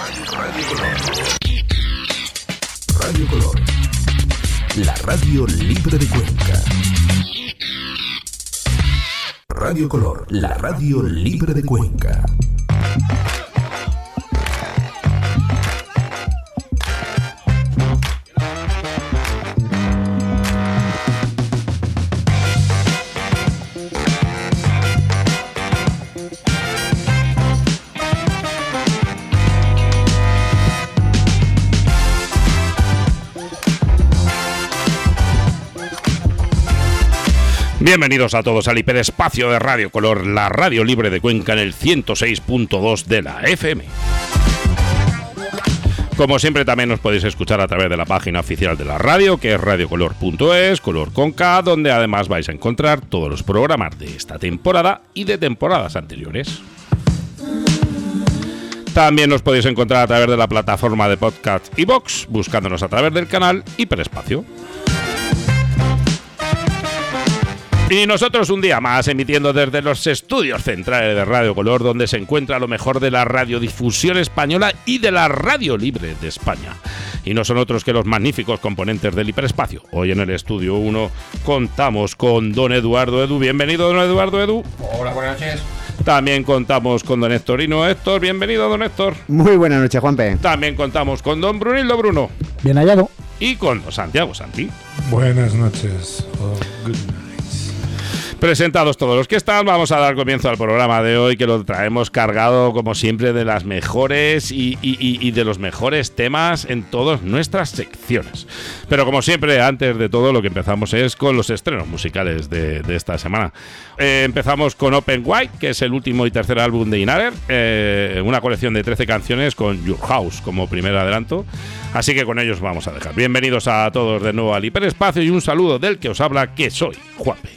Radio Color, la radio libre de Cuenca. Radio Color, la radio libre de Cuenca. Bienvenidos a todos al hiperespacio de Radio Color, la radio libre de Cuenca en el 106.2 de la FM. Como siempre, también nos podéis escuchar a través de la página oficial de la radio, que es radiocolor.es, color con K, donde además vais a encontrar todos los programas de esta temporada y de temporadas anteriores. También nos podéis encontrar a través de la plataforma de podcast iVoox, buscándonos a través del canal Hiperespacio. Y nosotros un día más emitiendo desde los estudios centrales de Radio Color, donde se encuentra lo mejor de la radiodifusión española y de la radio libre de España. Y no son otros que los magníficos componentes del hiperespacio. Hoy en el estudio 1 contamos con don Eduardo Edu. Bienvenido, don Eduardo Edu. Hola, buenas noches. También contamos con don Hectorino Héctor. Bienvenido, don Héctor. Muy buenas noches, Juanpe. También contamos con don Brunildo Bruno. Bien hallado. Y con don Santiago Santi. Buenas noches. Good night. Presentados todos los que están, vamos a dar comienzo al programa de hoy, que lo traemos cargado, como siempre, de las mejores y de los mejores temas en todas nuestras secciones. Pero como siempre, antes de todo, lo que empezamos es con los estrenos musicales de esta semana. Empezamos con Open White, que es el último y tercer álbum de Inhaler, una colección de 13 canciones con Your House como primer adelanto. Así que con ellos vamos a dejar. Bienvenidos a todos de nuevo al hiperespacio y un saludo del que os habla, que soy Juanpe.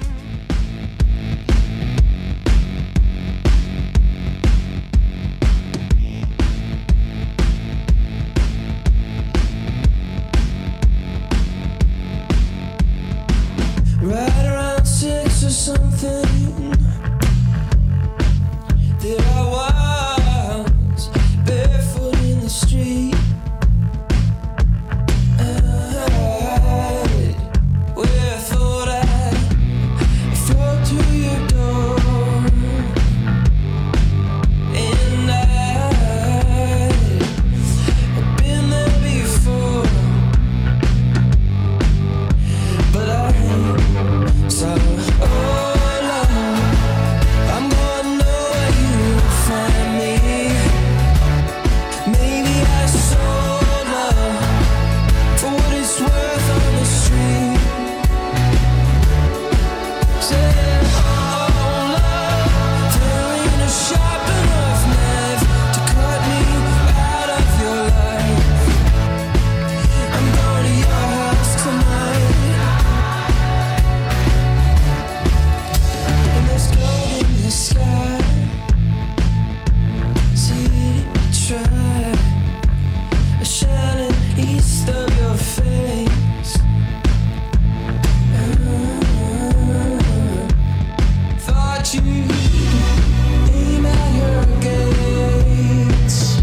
Right around 6 or something, there I was, barefoot in the street. Where I thought I'd fall through your door, and I've been there before, but so, oh Lord, I'm gonna know where you find me. Maybe I sold love for what it's worth on the street. Say, oh love, there ain't a sharp enough knife to cut me out of your life. I'm going to your house tonight. Sky, see it try, shining east of your face. Thought you aim at her gates,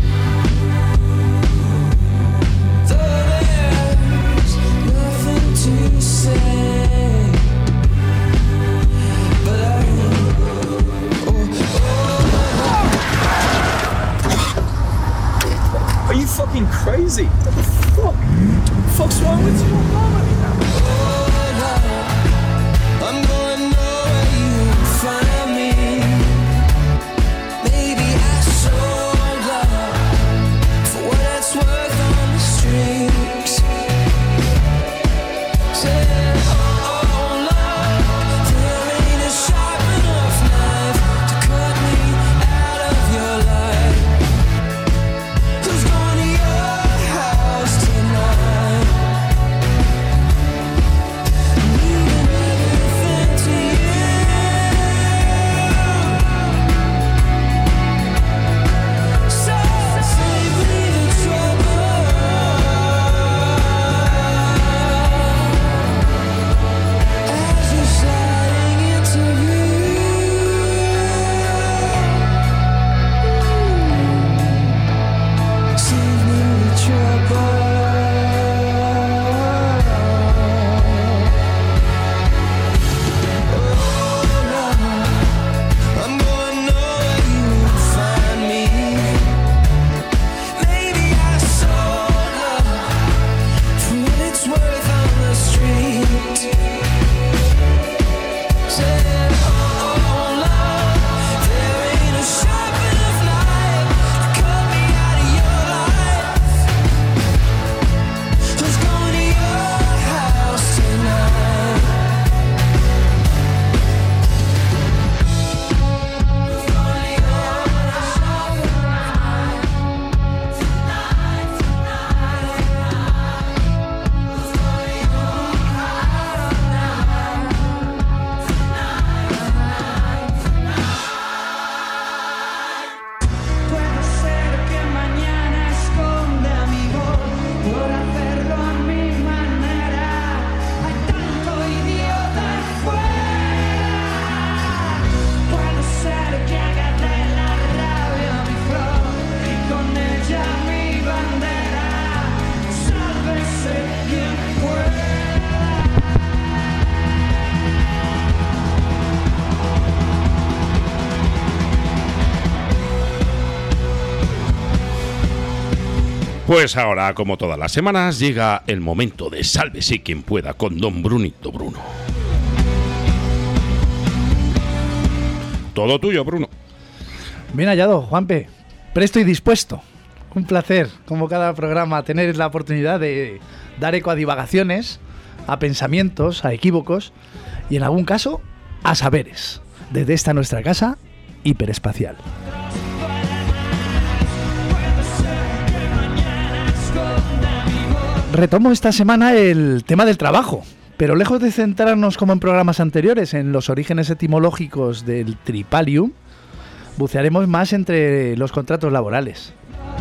though there's nothing to say, but Are you fucking crazy? What the fuck? What the fuck's wrong with you? I'm gonna know where you find me. Maybe I sold love for what it's worth on the streets. Say, oh love, there ain't a sharp enough knife to cut me out of your life. Who's going to your house tonight? Pues ahora, como todas las semanas, llega el momento de sálvese quien pueda con don Brunito Bruno. Todo tuyo, Bruno. Bien hallado, Juanpe. Presto y dispuesto. Un placer, como cada programa, tener la oportunidad de dar eco a divagaciones, a pensamientos, a equívocos y, en algún caso, a saberes. Desde esta nuestra casa hiperespacial. Retomo esta semana el tema del trabajo, pero lejos de centrarnos como en programas anteriores en los orígenes etimológicos del tripalium, bucearemos más entre los contratos laborales.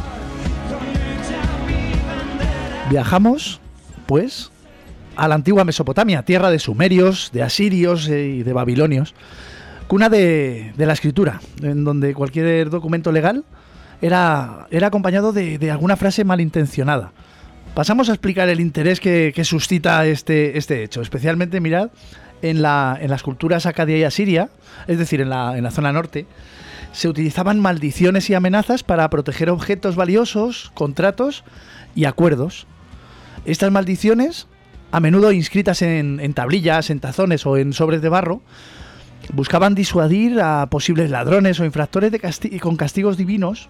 Viajamos, pues, a la antigua Mesopotamia, tierra de sumerios, de asirios y de babilonios, cuna de la escritura, en donde cualquier documento legal era acompañado de alguna frase malintencionada. Pasamos a explicar el interés que suscita este hecho. Especialmente, mirad, en las culturas acadia y asiria, es decir, en la zona norte, se utilizaban maldiciones y amenazas para proteger objetos valiosos, contratos y acuerdos. Estas maldiciones, a menudo inscritas en tablillas, en tazones o en sobres de barro, buscaban disuadir a posibles ladrones o infractores con castigos divinos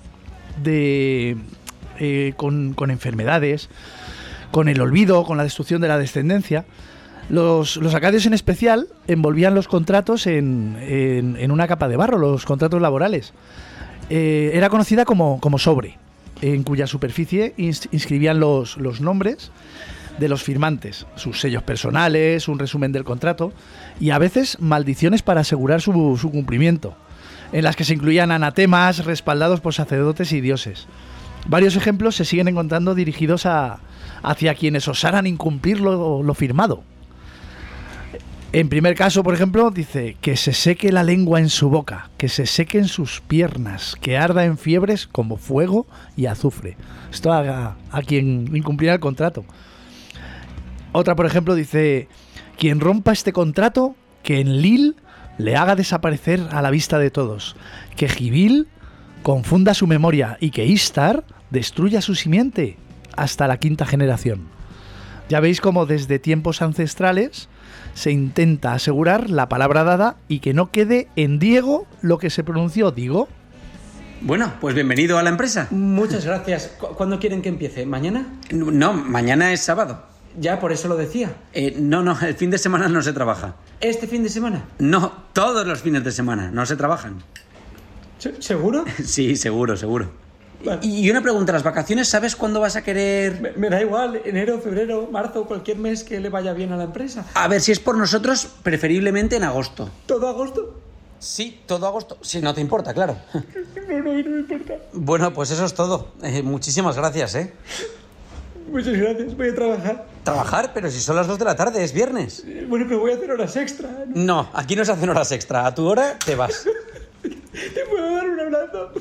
con enfermedades, con el olvido, con la destrucción de la descendencia. Los acadios en especial envolvían los contratos en una capa de barro, los contratos laborales. Era conocida como sobre, en cuya superficie inscribían los nombres de los firmantes, sus sellos personales, un resumen del contrato y a veces maldiciones para asegurar su cumplimiento, en las que se incluían anatemas respaldados por sacerdotes y dioses. Varios ejemplos se siguen encontrando dirigidos hacia quienes osaran incumplir lo firmado. En primer caso, por ejemplo, dice que se seque la lengua en su boca, que se sequen sus piernas, que arda en fiebres como fuego y azufre. Esto a quien incumpliera el contrato. Otra, por ejemplo, dice: quien rompa este contrato, que Enlil le haga desaparecer a la vista de todos, que Gibil confunda su memoria y que Istar destruya su simiente hasta la 5ª generación. Ya veis cómo desde tiempos ancestrales se intenta asegurar la palabra dada y que no quede en Diego lo que se pronunció Digo. Bueno, pues bienvenido a la empresa. Muchas gracias. ¿Cuándo quieren que empiece? ¿Mañana? No, mañana es sábado. Ya, por eso lo decía. No, el fin de semana no se trabaja. ¿Este fin de semana? No, todos los fines de semana no se trabajan. ¿Seguro? Sí, seguro. Vale. Y una pregunta, ¿las vacaciones sabes cuándo vas a querer...? Me da igual, enero, febrero, marzo, cualquier mes que le vaya bien a la empresa. A ver, si es por nosotros, preferiblemente en agosto. ¿Todo agosto? Sí, todo agosto. Si no te importa, claro. No me importa. Bueno, pues eso es todo. Muchísimas gracias, ¿eh? Muchas gracias, voy a trabajar. ¿Trabajar? Pero si son las 2 de la tarde, es viernes. Bueno, pero voy a hacer horas extra. No, aquí no se hacen horas extra. A tu hora te vas. ¿Te puedo dar un abrazo?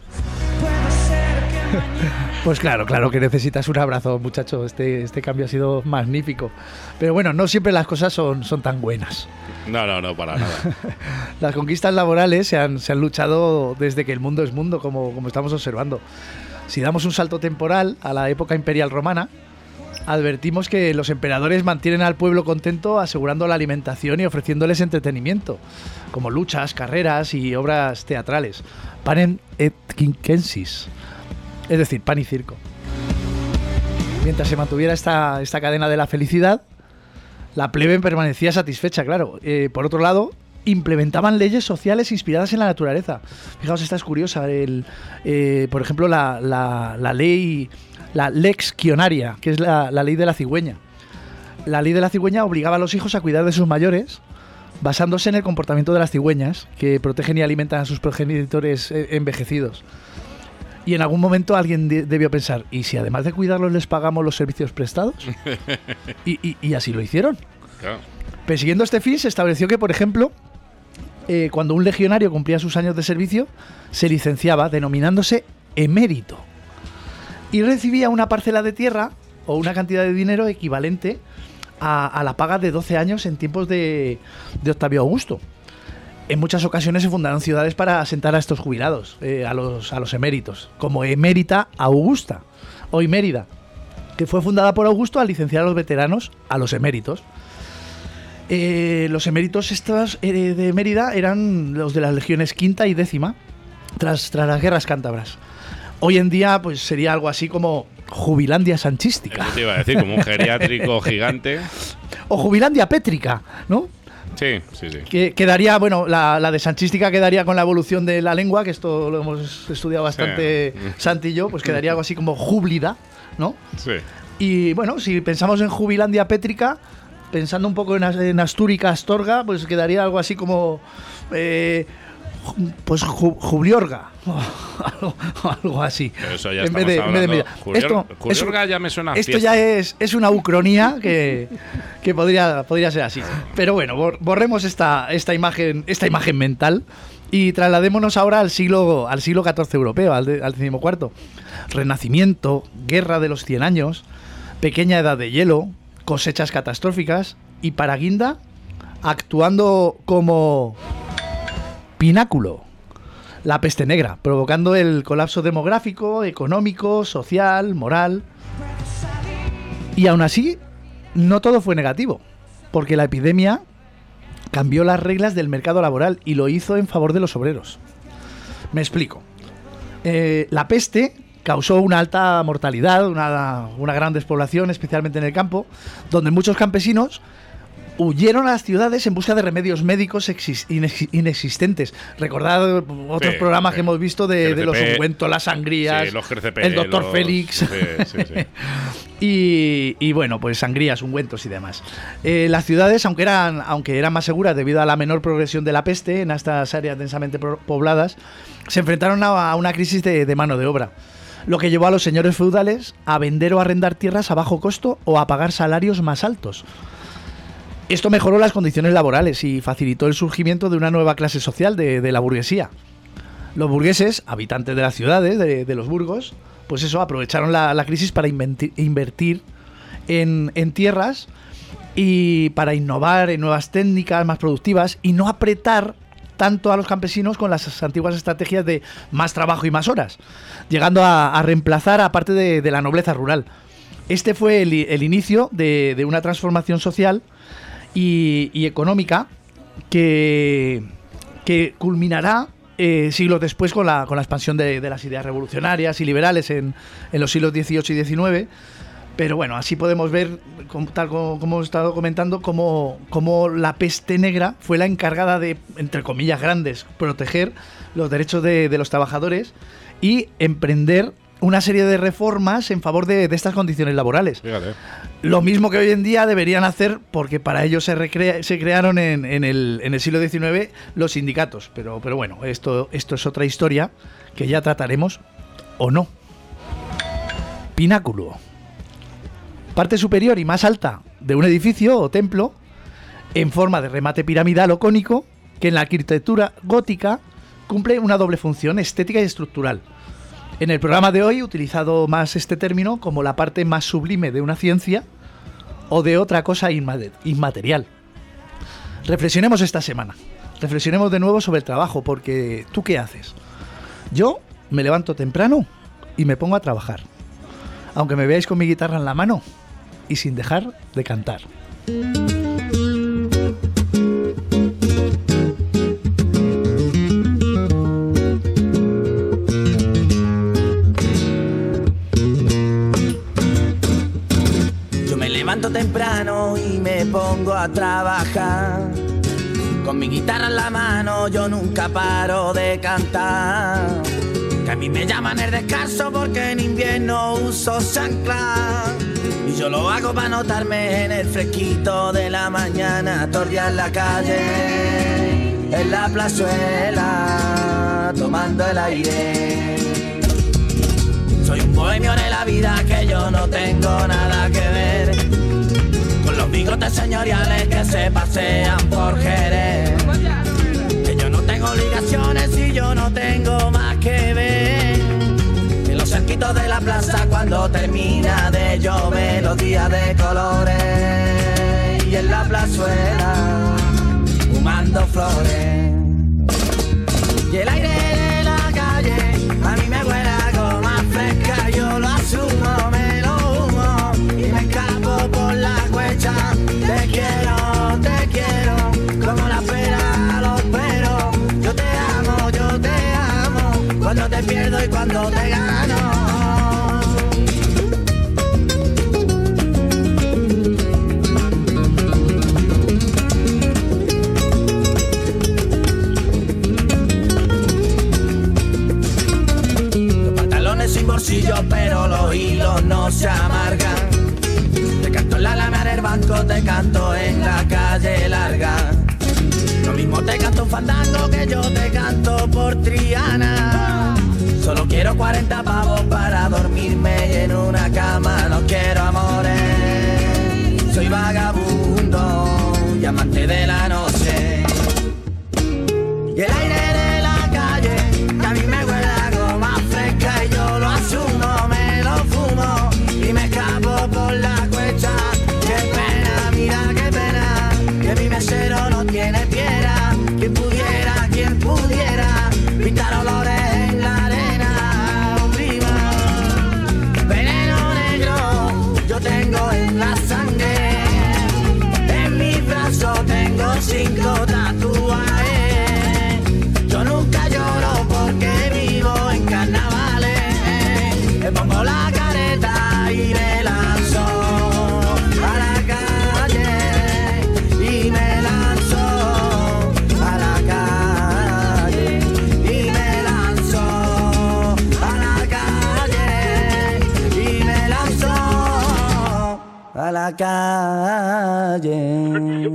Pues claro que necesitas un abrazo, muchacho. Este cambio ha sido magnífico. Pero bueno, no siempre las cosas son tan buenas. No, para nada. Las conquistas laborales se han luchado desde que el mundo es mundo, como estamos observando. Si damos un salto temporal a la época imperial romana, advertimos que los emperadores mantienen al pueblo contento asegurando la alimentación y ofreciéndoles entretenimiento, como luchas, carreras y obras teatrales. Panem et circenses, es decir, pan y circo. Mientras se mantuviera esta cadena de la felicidad, la plebe permanecía satisfecha, claro. Por otro lado, implementaban leyes sociales inspiradas en la naturaleza. Fijaos, esta es curiosa. Por ejemplo, la ley, la lex quionaria, que es la ley de la cigüeña. La ley de la cigüeña obligaba a los hijos a cuidar de sus mayores, basándose en el comportamiento de las cigüeñas, que protegen y alimentan a sus progenitores envejecidos. Y en algún momento alguien debió pensar: ¿y si además de cuidarlos les pagamos los servicios prestados? Y así lo hicieron. Claro. Persiguiendo este fin, se estableció que, por ejemplo, cuando un legionario cumplía sus años de servicio, se licenciaba, denominándose emérito, y recibía una parcela de tierra o una cantidad de dinero equivalente a la paga de 12 años en tiempos de Octavio Augusto. En muchas ocasiones se fundaron ciudades para asentar a estos jubilados, a los eméritos, como Emérita Augusta hoy Mérida, que fue fundada por Augusto al licenciar a los veteranos a los eméritos. Los eméritos estos de Mérida eran los de las legiones quinta y décima tras las guerras cántabras. Hoy en día pues sería algo así como Jubilandia sanchística. Eso te iba a decir, como un geriátrico gigante. O Jubilandia pétrica, ¿no? Sí. Que quedaría, bueno, la de sanchística quedaría con la evolución de la lengua, que esto lo hemos estudiado bastante Santi y yo, pues quedaría algo así como Júblida, ¿no? Sí. Y bueno, si pensamos en Jubilandia pétrica, pensando un poco en Astúrica Astorga, pues quedaría algo así como pues Jubliorga, algo así. Pero eso ya en vez de Mérida. Jubliorga ya me suena a esto fiesta. ya es una ucronía que podría ser así. Pero bueno, borremos esta imagen mental y trasladémonos ahora al siglo XIV europeo, al XIV. Renacimiento, guerra de los 100 años, pequeña edad de hielo, cosechas catastróficas y para guinda actuando como pináculo la peste negra, provocando el colapso demográfico, económico, social, moral. Y aún así, no todo fue negativo, porque la epidemia cambió las reglas del mercado laboral y lo hizo en favor de los obreros. Me explico. La peste causó una alta mortalidad, una gran despoblación, especialmente en el campo, donde muchos campesinos huyeron a las ciudades en busca de remedios médicos inexistentes. Recordad otros programas que hemos visto de los ungüentos, las sangrías, los GCP, el doctor Félix. Sí. y bueno, pues sangrías, ungüentos y demás. Las ciudades, aunque eran más seguras debido a la menor progresión de la peste en estas áreas densamente pobladas, se enfrentaron a una crisis de mano de obra, lo que llevó a los señores feudales a vender o arrendar tierras a bajo costo o a pagar salarios más altos. Esto mejoró las condiciones laborales y facilitó el surgimiento de una nueva clase social de la burguesía. Los burgueses, habitantes de las ciudades, de los burgos, pues eso, aprovecharon la crisis para invertir en tierras y para innovar en nuevas técnicas más productivas y no apretar tanto a los campesinos con las antiguas estrategias de más trabajo y más horas, llegando a reemplazar a parte de la nobleza rural. Este fue el inicio de una transformación social y económica que culminará siglos después con la expansión de las ideas revolucionarias y liberales en los siglos XVIII y XIX. Pero bueno, así podemos ver, tal como hemos estado comentando, cómo la peste negra fue la encargada de, entre comillas grandes, proteger los derechos de los trabajadores y emprender una serie de reformas en favor de estas condiciones laborales. Fíjate. Lo mismo que hoy en día deberían hacer, porque para ello se crearon en el siglo XIX los sindicatos. Pero bueno, esto es otra historia que ya trataremos o no. Pináculo. Parte superior y más alta de un edificio o templo en forma de remate piramidal o cónico que en la arquitectura gótica cumple una doble función estética y estructural. En el programa de hoy he utilizado más este término como la parte más sublime de una ciencia o de otra cosa inmaterial. Reflexionemos esta semana. Reflexionemos de nuevo sobre el trabajo, porque ¿tú qué haces? Yo me levanto temprano y me pongo a trabajar, aunque me veáis con mi guitarra en la mano y sin dejar de cantar. Levanto temprano y me pongo a trabajar. Con mi guitarra en la mano yo nunca paro de cantar. Que a mí me llaman el descanso porque en invierno uso chancla. Y yo lo hago para notarme en el fresquito de la mañana. Tordia en la calle, en la plazuela, tomando el aire. Soy un bohemio de la vida, que yo no tengo nada que ver con los bigotes señoriales que se pasean por Jerez. Que yo no tengo obligaciones y yo no tengo más que ver que los cerquitos de la plaza cuando termina de llover, los días de colores y en la plazuela fumando flores. Y el aire de la calle a mí me huele algo más fresca, yo lo asumo. pero los hilos no se amargan. Te canto en la alameda del banco, te canto en la calle larga. Lo mismo te canto un fandango que yo te canto por Triana. Solo quiero 40 pavos para dormirme y en una cama. No quiero amores, soy vagabundo y amante de la noche. Y el aire de la calle, que a mí me huele a goma fresca y yo lo asumo, me lo fumo y me escapo por la cuesta. Qué pena, mira qué pena, que mi mesero no tiene piedra. Quien pudiera, pintar olores en la arena, prima. Veneno negro yo tengo en la sangre, en mis brazos tengo 5 tatuajes. Yo nunca lloro porque vivo en carnavales. Me pongo la careta y me lanzo a la calle. Y me lanzo a la calle. Y me lanzo a la calle. Y me lanzo a la calle.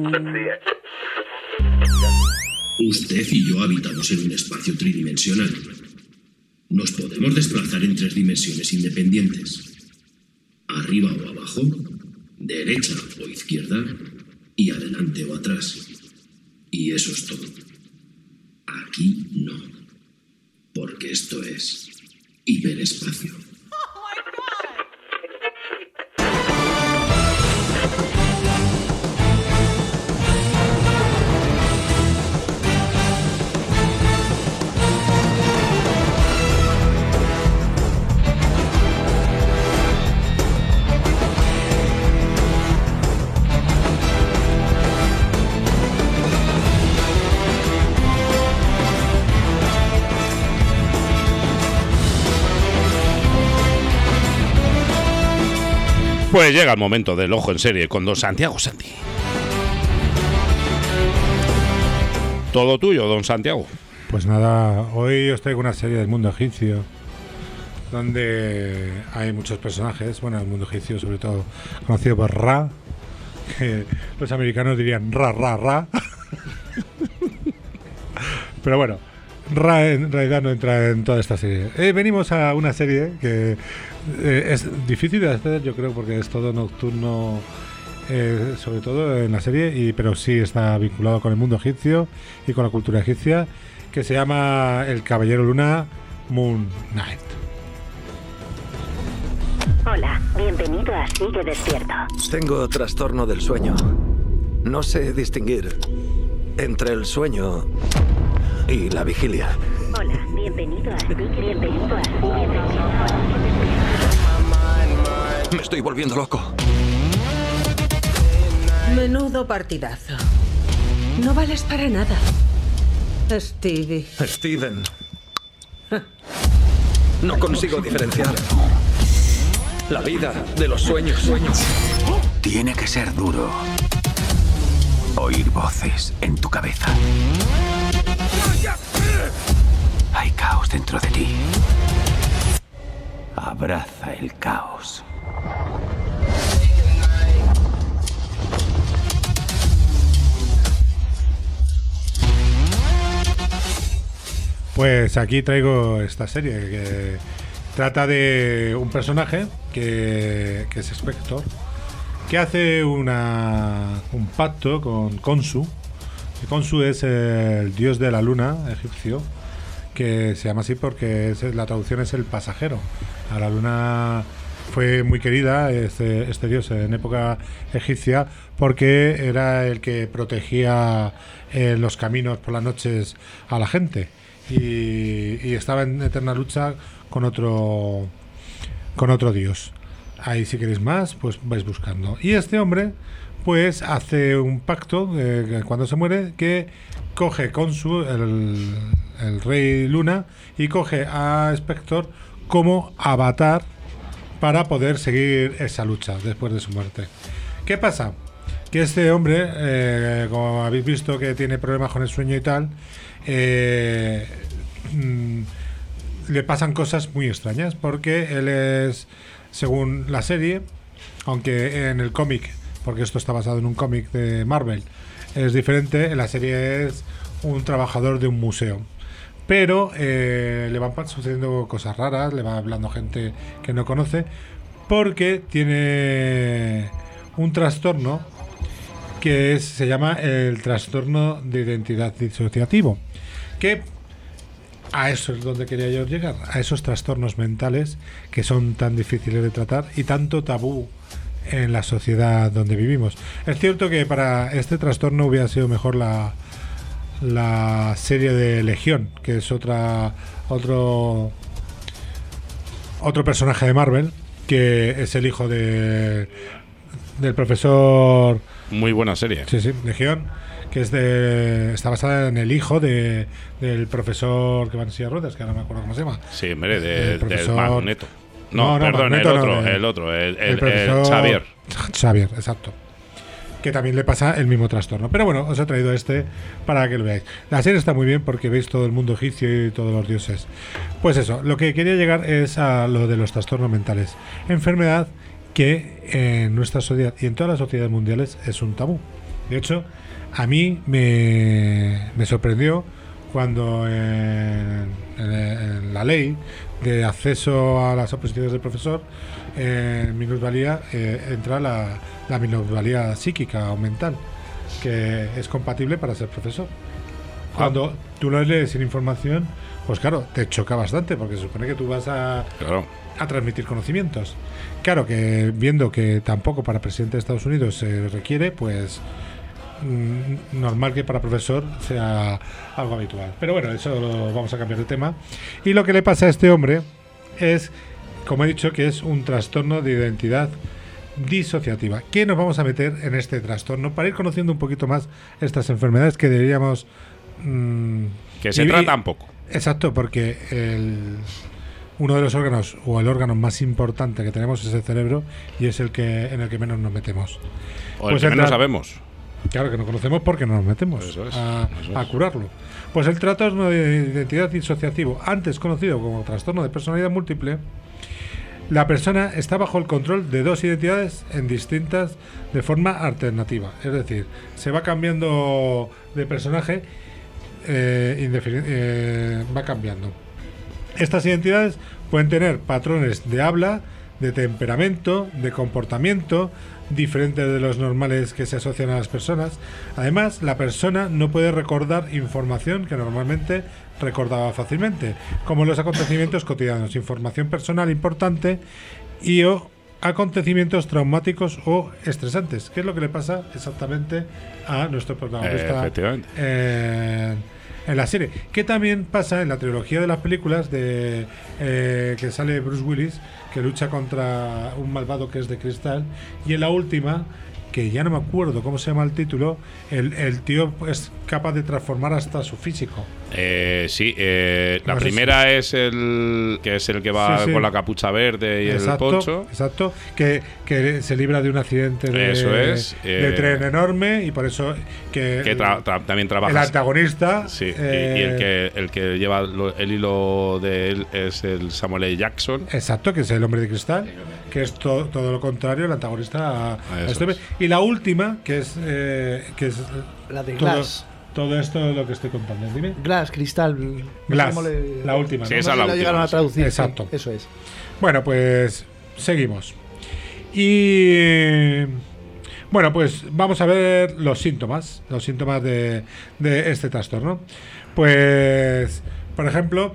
Usted y yo habitamos en un espacio tridimensional. Nos podemos desplazar en 3 dimensiones independientes. Arriba o abajo, derecha o izquierda, y adelante o atrás. Y eso es todo. Aquí no. Porque esto es hiperespacio. Pues llega el momento del ojo en serie con don Santiago Santi. Todo tuyo, don Santiago. Pues nada, hoy os traigo una serie del mundo egipcio donde hay muchos personajes. Bueno, el mundo egipcio sobre todo conocido por Ra, que los americanos dirían Ra, Ra, Ra. Pero bueno, Ra en realidad no entra en toda esta serie. Venimos a una serie que es difícil de hacer, yo creo, porque es todo nocturno, sobre todo en la serie, pero sí está vinculado con el mundo egipcio y con la cultura egipcia, que se llama El Caballero Luna, Moon Knight. Hola, bienvenido a Sigue Despierto. Tengo trastorno del sueño. No sé distinguir entre el sueño y la vigilia. Hola, bienvenido a Sigue Despierto. Me estoy volviendo loco. Menudo partidazo. No vales para nada. Stevie. Steven. No consigo diferenciar la vida de los sueños. Tiene que ser duro oír voces en tu cabeza. Hay caos dentro de ti. Abraza el caos. Pues aquí traigo esta serie que trata de un personaje que es Spector, que hace un pacto con Khonsu. Khonsu es el dios de la luna egipcio, que se llama así porque la traducción es el pasajero. A la luna fue muy querida este dios en época egipcia porque era el que protegía los caminos por las noches a la gente. Y estaba en eterna lucha con otro dios. Ahí, si queréis más, pues vais buscando. Y este hombre pues hace un pacto cuando se muere, que coge Khonsu, el rey Luna, y coge a Spector como avatar para poder seguir esa lucha después de su muerte. ¿Qué pasa? Que este hombre, como habéis visto que tiene problemas con el sueño y tal, le pasan cosas muy extrañas, porque él es, según la serie, aunque en el cómic, porque esto está basado en un cómic de Marvel, es diferente, en la serie es un trabajador de un museo. Pero le van sucediendo cosas raras, le va hablando gente que no conoce, porque tiene un trastorno que se llama el trastorno de identidad disociativo, que a eso es donde quería yo llegar, a esos trastornos mentales que son tan difíciles de tratar y tanto tabú en la sociedad donde vivimos. Es cierto que para este trastorno hubiera sido mejor la serie de Legión, que es otro personaje de Marvel, que es el hijo del profesor. Muy buena serie. Sí, Legión, que está basada en el hijo del profesor que va en silla de ruedas, que ahora no me acuerdo cómo se llama. Sí, hombre, del profesor Magneto. No, perdón, Magneto, el otro, el profesor Xavier. Xavier, exacto. Que también le pasa el mismo trastorno. Pero bueno, os he traído para que lo veáis. La serie está muy bien porque veis todo el mundo egipcio y todos los dioses. Pues eso, lo que quería llegar es a lo de los trastornos mentales. Enfermedad que en nuestra sociedad y en todas las sociedades mundiales es un tabú. De hecho, a mí me sorprendió cuando en la ley de acceso a las oposiciones del profesor, en minusvalía entra la minusvalía psíquica o mental, que es compatible para ser profesor. Cuando tú lo lees sin información, pues claro, te choca bastante, porque se supone que tú vas a transmitir conocimientos. Claro que viendo que tampoco para presidente de Estados Unidos se requiere, pues normal que para profesor sea algo habitual. Pero bueno, eso lo vamos a cambiar de tema. Y lo que le pasa a este hombre es, como he dicho, que es un trastorno de identidad disociativa. ¿Qué nos vamos a meter en este trastorno para ir conociendo un poquito más estas enfermedades que deberíamos que se tratan poco? Exacto, porque uno de los órganos, o el órgano más importante que tenemos, es el cerebro, y es en el que menos nos metemos. O el que menos sabemos. Claro, que no conocemos porque no nos metemos a curarlo. Pues el trastorno de identidad disociativo, antes conocido como trastorno de personalidad múltiple, la persona está bajo el control de dos identidades distintas de forma alternativa. Es decir, se va cambiando de personaje, va cambiando. Estas identidades pueden tener patrones de habla, de temperamento, de comportamiento diferentes de los normales que se asocian a las personas. Además, la persona no puede recordar información que normalmente recordaba fácilmente, como los acontecimientos cotidianos, información personal importante o acontecimientos traumáticos o estresantes, que es lo que le pasa exactamente a nuestro protagonista en la serie, que también pasa en la trilogía de las películas que sale Bruce Willis, que lucha contra un malvado que es de cristal, y en la última, que ya no me acuerdo cómo se llama el título, el tío es capaz de transformar hasta su físico. La primera es el que va con la capucha verde y el poncho. Exacto, que se libra de un accidente de tren enorme, y por eso también trabaja. El antagonista. Sí, y el que lleva el hilo de él es el Samuel L. Jackson. Exacto, que es el hombre de cristal, que es todo lo contrario, el antagonista a este hombre. Y la última, que es la de Glass. Todo esto es lo que estoy contando. Dime. Glass, cristal. Glass, la última. Sí, esa es la última. Llegaron a traducir. Exacto. Sí, eso es. Bueno, pues seguimos. Y bueno, pues vamos a ver los síntomas de este trastorno. Pues, por ejemplo,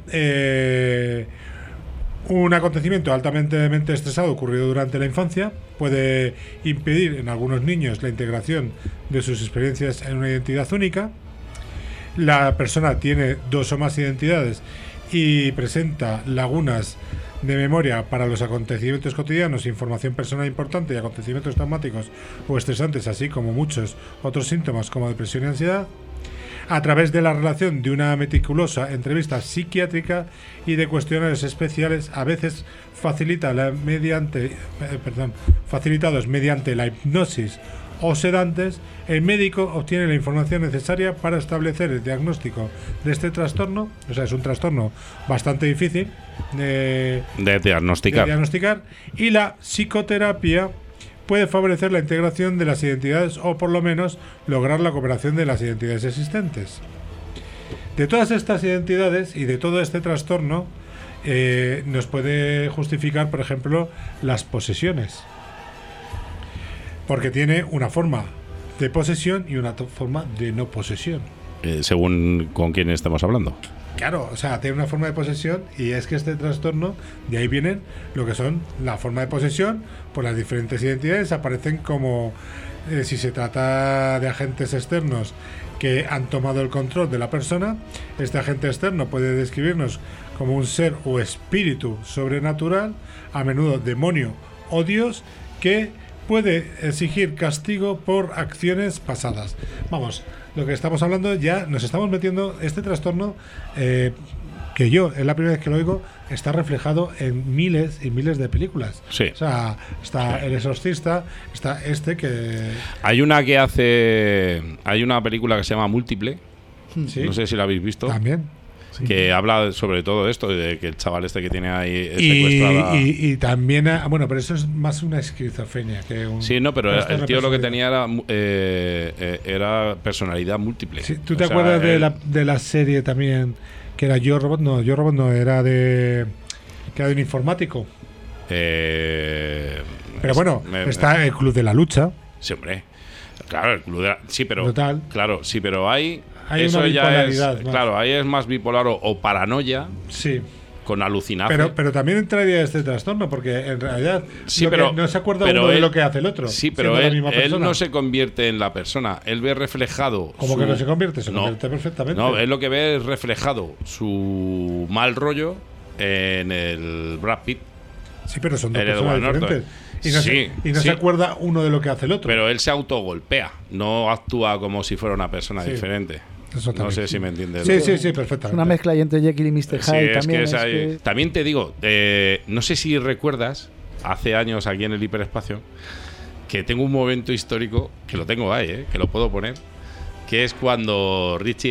un acontecimiento altamente estresado ocurrido durante la infancia puede impedir en algunos niños la integración de sus experiencias en una identidad única. La persona tiene dos o más identidades y presenta lagunas de memoria para los acontecimientos cotidianos, información personal importante y acontecimientos traumáticos o estresantes, así como muchos otros síntomas como depresión y ansiedad. A través de la relación de una meticulosa entrevista psiquiátrica y de cuestionarios especiales, a veces facilitados mediante la hipnosis o sedantes, el médico obtiene la información necesaria para establecer el diagnóstico de este trastorno. O sea, es un trastorno bastante difícil de diagnosticar. Y la psicoterapia puede favorecer la integración de las identidades o por lo menos lograr la cooperación de las identidades existentes. De todas estas identidades y de todo este trastorno nos puede justificar, por ejemplo, las posesiones. Porque tiene una forma de posesión y una forma de no posesión. Según con quién estamos hablando. Claro, o sea, tiene una forma de posesión y es que este trastorno, de ahí vienen lo que son la forma de posesión, pues las diferentes identidades aparecen como si se trata de agentes externos que han tomado el control de la persona. Este agente externo puede describirnos como un ser o espíritu sobrenatural, a menudo demonio o dios, que puede exigir castigo por acciones pasadas. Vamos, lo que estamos hablando ya nos estamos metiendo este trastorno que yo, es la primera vez que lo oigo, está reflejado en miles y miles de películas. Sí. O sea, está El Exorcista, está este que... Hay una película que se llama Múltiple. Sí. No sé si la habéis visto. También. Que habla sobre todo esto, de que el chaval este que tiene ahí secuestrada... Y también, bueno, pero eso es más una esquizofrenia que un... Sí, no, pero el tío lo que tenía era personalidad múltiple. Sí, ¿tú te acuerdas de la serie también, que era Yo Robot? No, Yo Robot no, era de... que era de un informático. Pero bueno, está el Club de la Lucha. Sí, hombre. Claro, el Club de la... Sí, pero... Total. Claro, sí, pero hay eso una bipolaridad. Claro, ahí es más bipolar o paranoia. Sí. Con alucinación. Pero también entraría este trastorno, porque en realidad sí, pero, no se acuerda uno de lo que hace el otro. Sí, pero él no se convierte en la persona. Él ve reflejado... ¿Cómo que no se convierte? Se convierte perfectamente. No, él lo que ve es reflejado su mal rollo en el Brad Pitt. Sí, pero son dos personas diferentes. Y no sí. se acuerda uno de lo que hace el otro. Pero él se autogolpea, no actúa como si fuera una persona diferente. No sé si me entiendes. Sí, perfectamente. Es una mezcla entre Jekyll y Mr. Hyde también. También te digo, no sé si recuerdas, hace años aquí en el hiperespacio, que tengo un momento histórico, que lo tengo ahí, que lo puedo poner, que es cuando Richie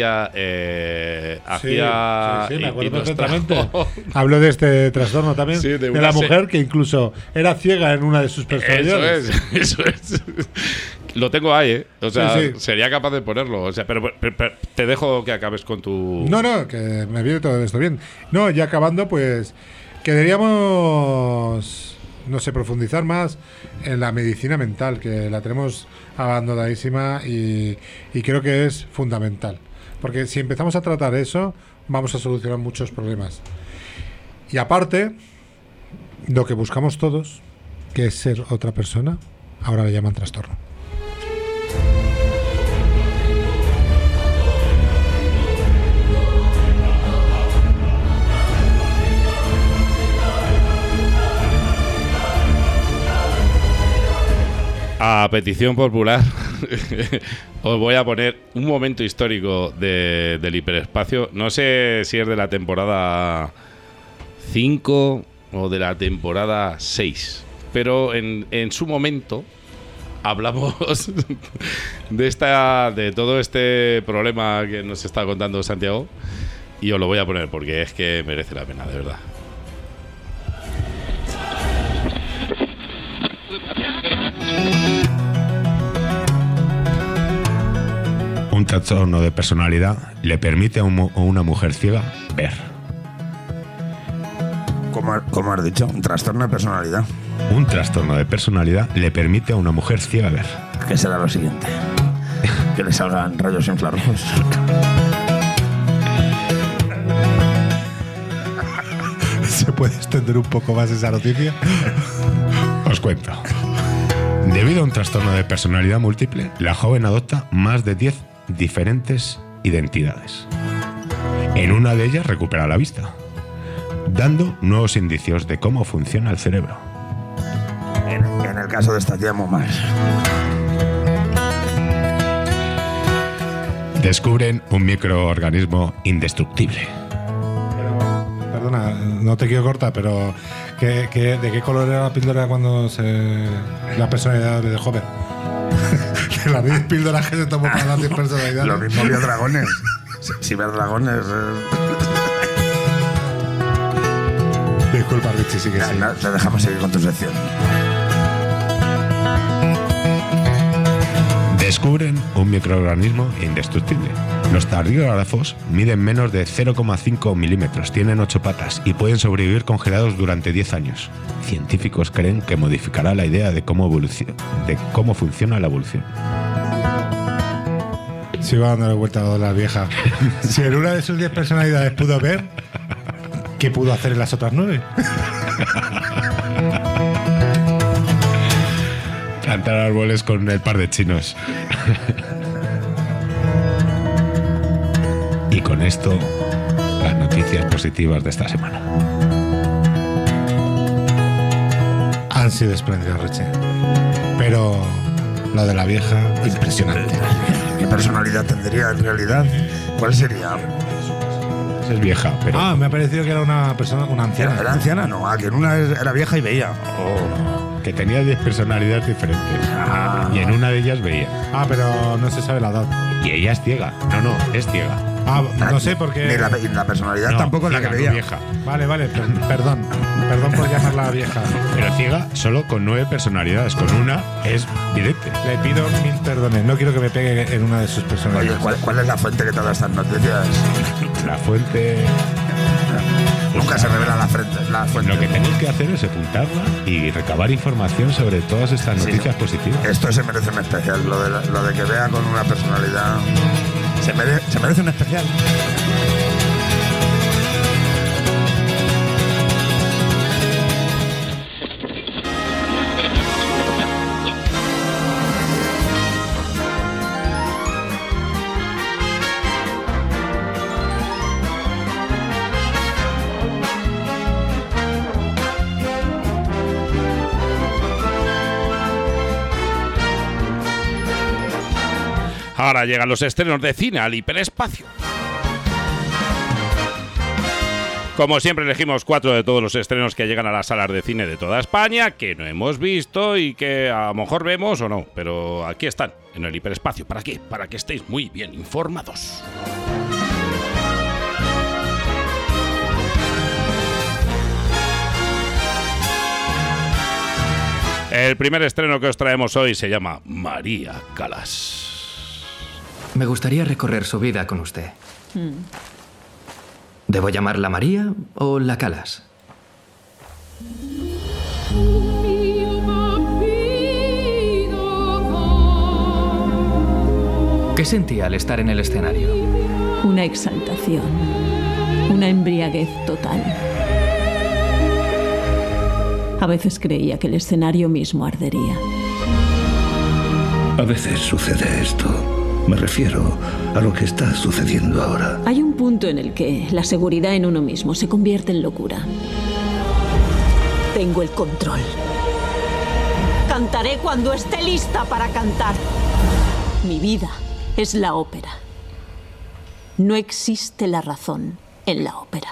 hacía... Sí, me acuerdo perfectamente. Habló de este trastorno también, de la mujer que incluso era ciega en una de sus personalidades. Eso es. Lo tengo ahí, O sea, sería capaz de ponerlo. O sea, pero te dejo que acabes con tu... No, que me viene todo esto bien. No, ya acabando, pues... que deberíamos... no sé, profundizar más en la medicina mental, que la tenemos abandonadísima y creo que es fundamental. Porque si empezamos a tratar eso, vamos a solucionar muchos problemas. Y aparte, lo que buscamos todos, que es ser otra persona, ahora le llaman trastorno. A petición popular, os voy a poner un momento histórico del hiperespacio. No sé si es de la temporada 5 o de la temporada 6, pero en su momento hablamos de todo este problema que nos está contando Santiago, y os lo voy a poner porque es que merece la pena, de verdad. Un trastorno de personalidad le permite a una mujer ciega ver. ¿Cómo has dicho? Un trastorno de personalidad. Un trastorno de personalidad le permite a una mujer ciega ver. ¿Qué será lo siguiente? Que le salgan rayos infrarrojos. ¿Se puede extender un poco más esa noticia? Os cuento. Debido a un trastorno de personalidad múltiple, la joven adopta más de 10 diferentes identidades. En una de ellas recupera la vista, dando nuevos indicios de cómo funciona el cerebro. En el caso de esta tía, más. Descubren un microorganismo indestructible. Perdona, no te quiero cortar, pero ¿de qué color era la píldora cuando la personalidad de joven? Las 10 píldoras que se tomó para las 10 personalidades. Lo mismo vio dragones. Si ver dragones. Disculpa, Richie, sí que sí. No, te dejamos seguir con tu sección. Descubren un microorganismo indestructible. Los tardígrafos miden menos de 0,5 milímetros, tienen 8 patas y pueden sobrevivir congelados durante 10 años. Científicos creen que modificará la idea de cómo funciona la evolución. Sigo dándole vuelta a la vieja. Si en una de sus 10 personalidades pudo ver, ¿qué pudo hacer en las otras 9? Plantar árboles con el par de chinos. Y con esto, las noticias positivas de esta semana. Han sido espléndidos, Richie. Pero lo de la vieja, impresionante. ¿Qué personalidad tendría en realidad? ¿Cuál sería? Es vieja, pero... Ah, me ha parecido que era una persona, una anciana. ¿Era anciana? No, que en una era vieja y veía. Que tenía 10 personalidades diferentes. Y en una de ellas veía. Ah, pero no se sabe la edad. Y ella es ciega. No, es ciega. Ah, no sé por qué. Y la personalidad tampoco es la que veía. Vieja. Vale, perdón por llamarla vieja. Pero ciega solo con 9 personalidades. Con una es vidente. Le pido 1000 perdones. No quiero que me pegue en una de sus personalidades. Oye, ¿cuál es la fuente que te da estas noticias? La fuente... Nunca se revela la fuente. Lo que tenéis que hacer es apuntarla y recabar información sobre todas estas noticias positivas. Esto se merece un especial. Lo de que vea con una personalidad... Se merece un especial. Ahora llegan los estrenos de cine al hiperespacio. Como siempre elegimos 4 de todos los estrenos que llegan a las salas de cine de toda España, que no hemos visto y que a lo mejor vemos o no, pero aquí están, en el hiperespacio. ¿Para qué? Para que estéis muy bien informados. El primer estreno que os traemos hoy se llama María Callas. Me gustaría recorrer su vida con usted. ¿Debo llamarla María o la Calas? ¿Qué sentía al estar en el escenario? Una exaltación, una embriaguez total. A veces creía que el escenario mismo ardería. A veces sucede esto. Me refiero a lo que está sucediendo ahora. Hay un punto en el que la seguridad en uno mismo se convierte en locura. Tengo el control. Cantaré cuando esté lista para cantar. Mi vida es la ópera. No existe la razón en la ópera.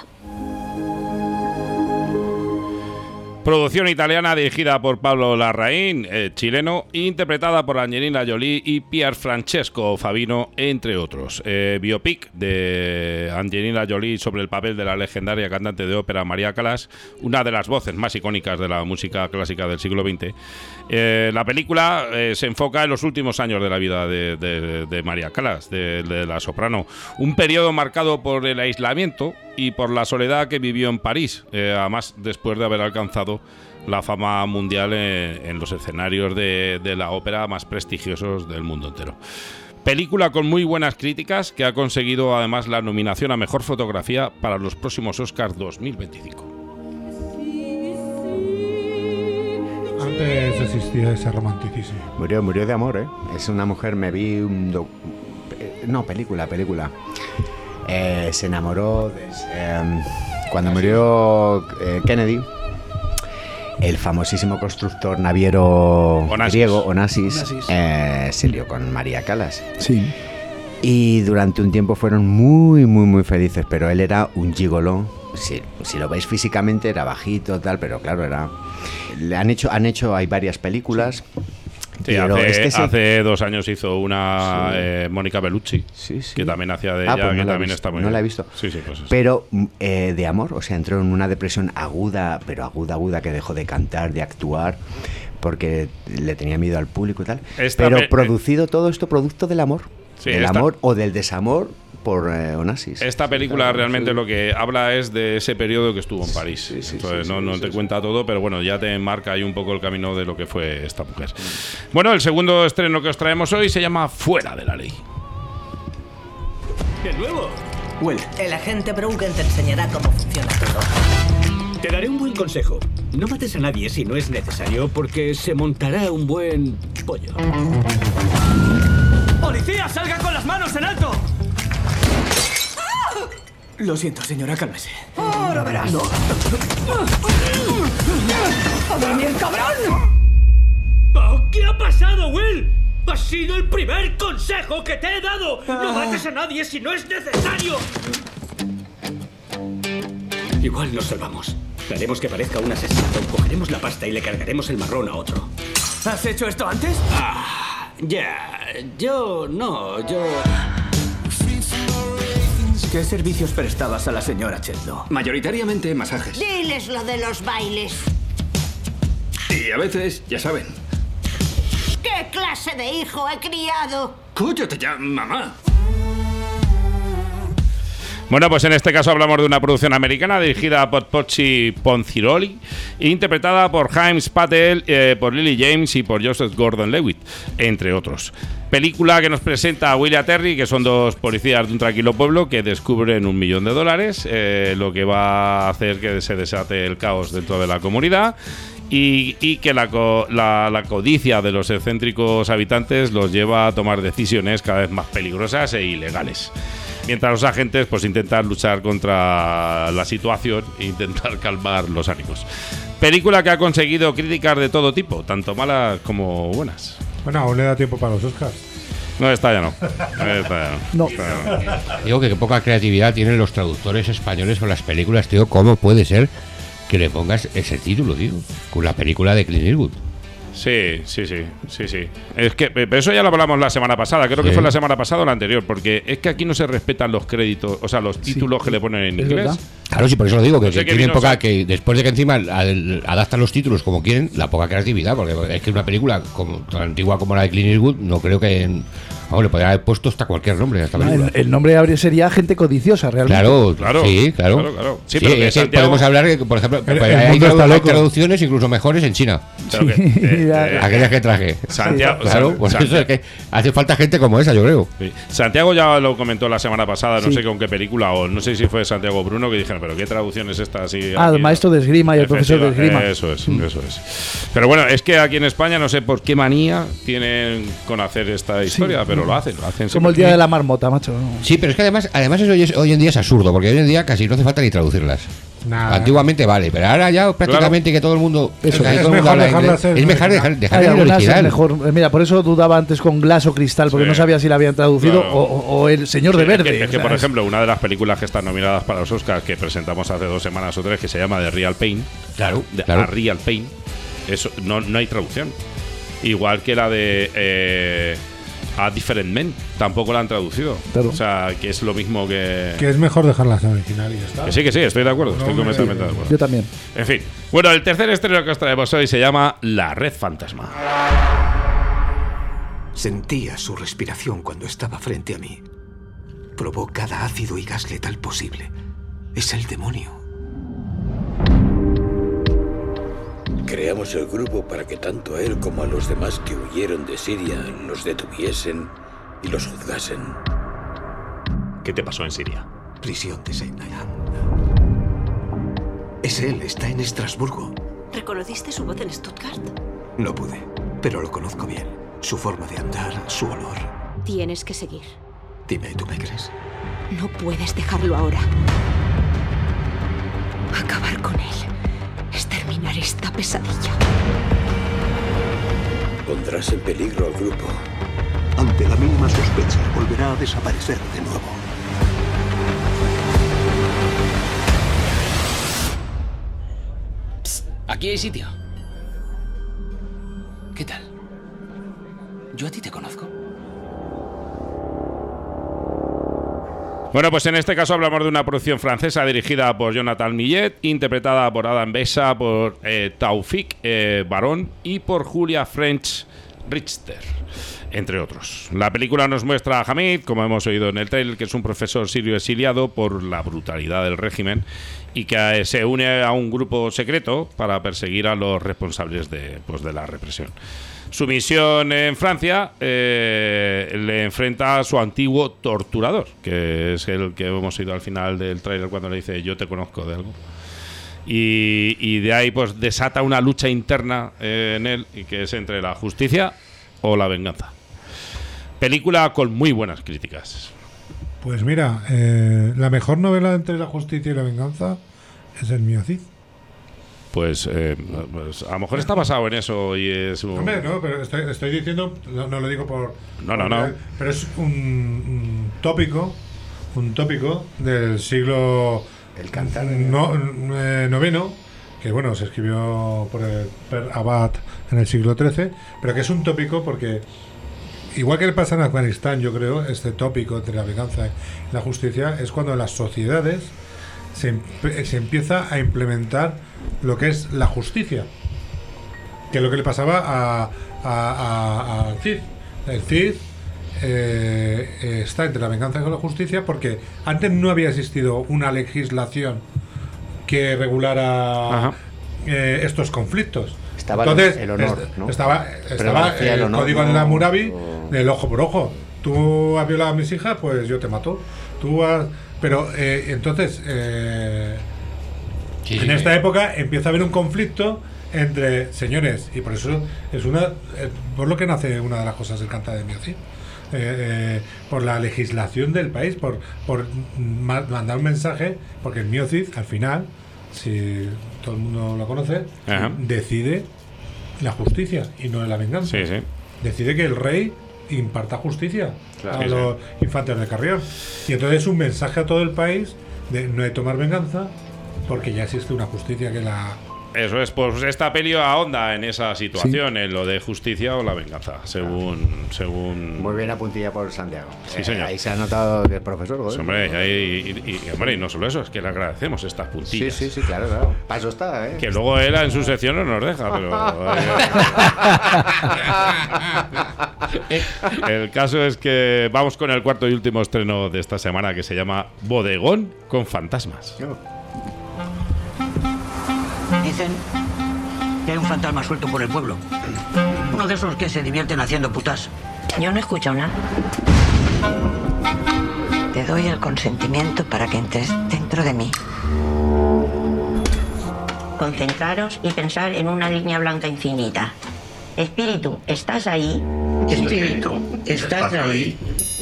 Producción italiana dirigida por Pablo Larraín, chileno, interpretada por Angelina Jolie y Pierfrancesco Favino, entre otros. Biopic de Angelina Jolie sobre el papel de la legendaria cantante de ópera María Callas, una de las voces más icónicas de la música clásica del siglo XX. La película se enfoca en los últimos años de la vida de María Callas, de la soprano. Un periodo marcado por el aislamiento y por la soledad que vivió en París, además después de haber alcanzado la fama mundial en los escenarios de la ópera más prestigiosos del mundo entero. Película con muy buenas críticas que ha conseguido además la nominación a Mejor Fotografía para los próximos Oscars 2025. Antes existía ese romanticismo. Murió de amor, ¿eh? Es una mujer, me vi película. Se enamoró cuando murió Kennedy, el famosísimo constructor naviero griego Onassis. Se lió con María Callas. Sí. Y durante un tiempo fueron muy, muy, muy felices, pero él era un gigoló. Si lo veis físicamente era bajito, tal, pero claro, hay varias películas. Sí, hace 2 años hizo una Mónica Bellucci, que también hacía de ella, pues que también está muy bien. No la he visto. Sí, pues eso. Pero de amor, o sea, entró en una depresión aguda, pero aguda, que dejó de cantar, de actuar, porque le tenía miedo al público y tal. Pero producido todo esto producto del amor. Del amor o del desamor por Onassis. Esta película realmente lo que habla es de ese periodo que estuvo en París. Entonces no te cuenta todo, pero bueno, ya te enmarca ahí un poco el camino de lo que fue esta mujer. Bueno, el segundo estreno que os traemos hoy se llama Fuera de la Ley. ¿De nuevo? Will, el agente Bruggen te enseñará cómo funciona todo. Te daré un buen consejo. No mates a nadie si no es necesario, porque se montará un buen pollo. ¡Policía, salga con las manos en alto! Lo siento, señora, cálmese. ¡Ahora verás! No. ¡A dormir, cabrón! Oh, ¿qué ha pasado, Will? ¡Ha sido el primer consejo que te he dado! ¡No mates a nadie si no es necesario! Igual nos salvamos. Haremos que parezca un asesinato. Cogeremos la pasta y le cargaremos el marrón a otro. ¿Has hecho esto antes? Yo... ¿Qué servicios prestabas a la señora Chetlo? Mayoritariamente masajes. Diles lo de los bailes. Y a veces, ya saben. ¿Qué clase de hijo he criado? ¡Cállate ya, mamá! Bueno, pues en este caso hablamos de una producción americana dirigida por Pochi Ponziroli e interpretada por James Patel, por Lily James y por Joseph Gordon-Levitt, entre otros. Película que nos presenta a Will y a Terry, que son 2 policías de un tranquilo pueblo que descubren $1 millón, lo que va a hacer que se desate el caos dentro de la comunidad y que la codicia de los excéntricos habitantes los lleva a tomar decisiones cada vez más peligrosas e ilegales. Mientras los agentes pues intentan luchar contra la situación e intentar calmar los ánimos. Película que ha conseguido críticas de todo tipo, tanto malas como buenas. Bueno, aún le da tiempo para los Oscars. No, esta ya no. No. Digo que poca creatividad tienen los traductores españoles con las películas, tío. ¿Cómo puede ser que le pongas ese título, tío? Con la película de Clint Eastwood. Sí. Es que pero eso ya lo hablamos la semana pasada. Creo que fue la semana pasada o la anterior. Porque es que aquí no se respetan los créditos, o sea, los títulos que le ponen en inglés. ¿Verdad? Claro, sí, por eso lo digo, que tienen poca, que después de que encima adaptan los títulos como quieren, la poca creatividad, porque es que una película como tan antigua como la de Clint Eastwood, no creo que le podrían haber puesto hasta cualquier nombre a esta película. El nombre sería Gente Codiciosa, realmente. Claro. Sí, pero es que podemos hablar que, por ejemplo, hay traducciones incluso mejores en China. Aquellas que traje. Santiago, claro, por eso es que hace falta gente como esa, yo creo. Sí. Santiago ya lo comentó la semana pasada, no sé con qué película, o no sé si fue Santiago Bruno, que dijeron, pero ¿qué traducción es esta? Así, el maestro de esgrima y el profesor de esgrima. Eso es. Pero bueno, es que aquí en España no sé por qué manía tienen con hacer esta historia, pero lo hacen como el día de la marmota, macho. Sí, pero es que además eso hoy en día es absurdo, porque hoy en día casi no hace falta ni traducirlas. Nada. Antiguamente vale, pero ahora ya prácticamente que todo el mundo es mejor dejarla ser. Es mejor dejarla original. Mejor. Mira, por eso dudaba antes con Glass o Cristal, porque no sabía si la habían traducido o El Señor de Verde. Es que por ejemplo, una de las películas que están nominadas para los Oscars que presentamos hace 2 semanas o 3, que se llama The Real Pain. Claro. A Real Pain. Eso no hay traducción. Igual que la de A Different Men, tampoco la han traducido. Claro. O sea, que es lo mismo que es mejor dejarla original y ya está. Que sí, estoy de acuerdo. Estoy completamente de acuerdo. Yo también. En fin. Bueno, el tercer estreno que os traemos hoy se llama La Red Fantasma. Sentía su respiración cuando estaba frente a mí. Probó cada ácido y gas letal posible. Es el demonio. Creamos el grupo para que tanto a él como a los demás que huyeron de Siria los detuviesen y los juzgasen. ¿Qué te pasó en Siria? Prisión de Seinaya. Es él, está en Estrasburgo. ¿Reconociste su voz en Stuttgart? No pude, pero lo conozco bien. Su forma de andar, su olor. Tienes que seguir. Dime, ¿tú me crees? No puedes dejarlo ahora. Acabar con él es terminar esta pesadilla. Pondrás en peligro al grupo. Ante la mínima sospecha, volverá a desaparecer de nuevo. Psst, aquí hay sitio. ¿Qué tal? Yo a ti te conozco. Bueno, pues en este caso hablamos de una producción francesa dirigida por Jonathan Millet, interpretada por Adam Bessa, por Taoufik Barón y por Julia French-Richter, entre otros. La película nos muestra a Hamid, como hemos oído en el trailer, que es un profesor sirio exiliado por la brutalidad del régimen y que se une a un grupo secreto para perseguir a los responsables de la represión. Su misión en Francia le enfrenta a su antiguo torturador, que es el que hemos oído al final del tráiler cuando le dice yo te conozco de algo. Y de ahí pues desata una lucha interna en él, y que es entre la justicia o la venganza. Película con muy buenas críticas. Pues mira, la mejor novela entre la justicia y la venganza es El mío Cid. Pues a lo mejor está basado en eso y es un... Hombre, no, pero estoy diciendo, no lo digo por... No. Pero es un tópico del siglo noveno, que bueno, se escribió por el Per Abad en el siglo XIII, pero que es un tópico porque, igual que le pasa en Afganistán, yo creo, este tópico entre la venganza y la justicia es cuando en las sociedades se empieza a implementar lo que es la justicia, que es lo que le pasaba al Cid. El Cid está entre la venganza y la justicia porque antes no había existido una legislación que regulara estos conflictos. Entonces el honor, ¿no? estaba el honor, código de la Hammurabi del ojo por ojo. Tú has violado a mis hijas, pues yo te mato. Pero entonces en esta época empieza a haber un conflicto entre señores, y por eso es por lo que nace una de las cosas del Cantar de Miocid, por la legislación del país, por mandar un mensaje, porque el Miocid al final, si todo el mundo lo conoce, decide la justicia y no la venganza. Decide que el rey imparta justicia a los infantes de Carrión, y entonces es un mensaje a todo el país de no hay que tomar venganza porque ya existe una justicia que la... Eso es, pues esta peli ahonda en esa situación, en lo de justicia o la venganza, según... Muy bien apuntilla por Santiago. Sí, señor. Ahí se ha notado que es profesor, ¿verdad? Hombre, y no solo eso, es que le agradecemos estas puntillas. Sí, claro. Paso está, ¿eh? Que luego él en su sección no nos deja, pero... El caso es que vamos con el cuarto y último estreno de esta semana, que se llama Bodegón con fantasmas. Dicen que hay un fantasma suelto por el pueblo. Uno de esos que se divierten haciendo putas. Yo no he escuchado nada. Te doy el consentimiento para que entres dentro de mí. Concentraros y pensar en una línea blanca infinita. Espíritu, ¿estás ahí? Espíritu, ¿estás ahí?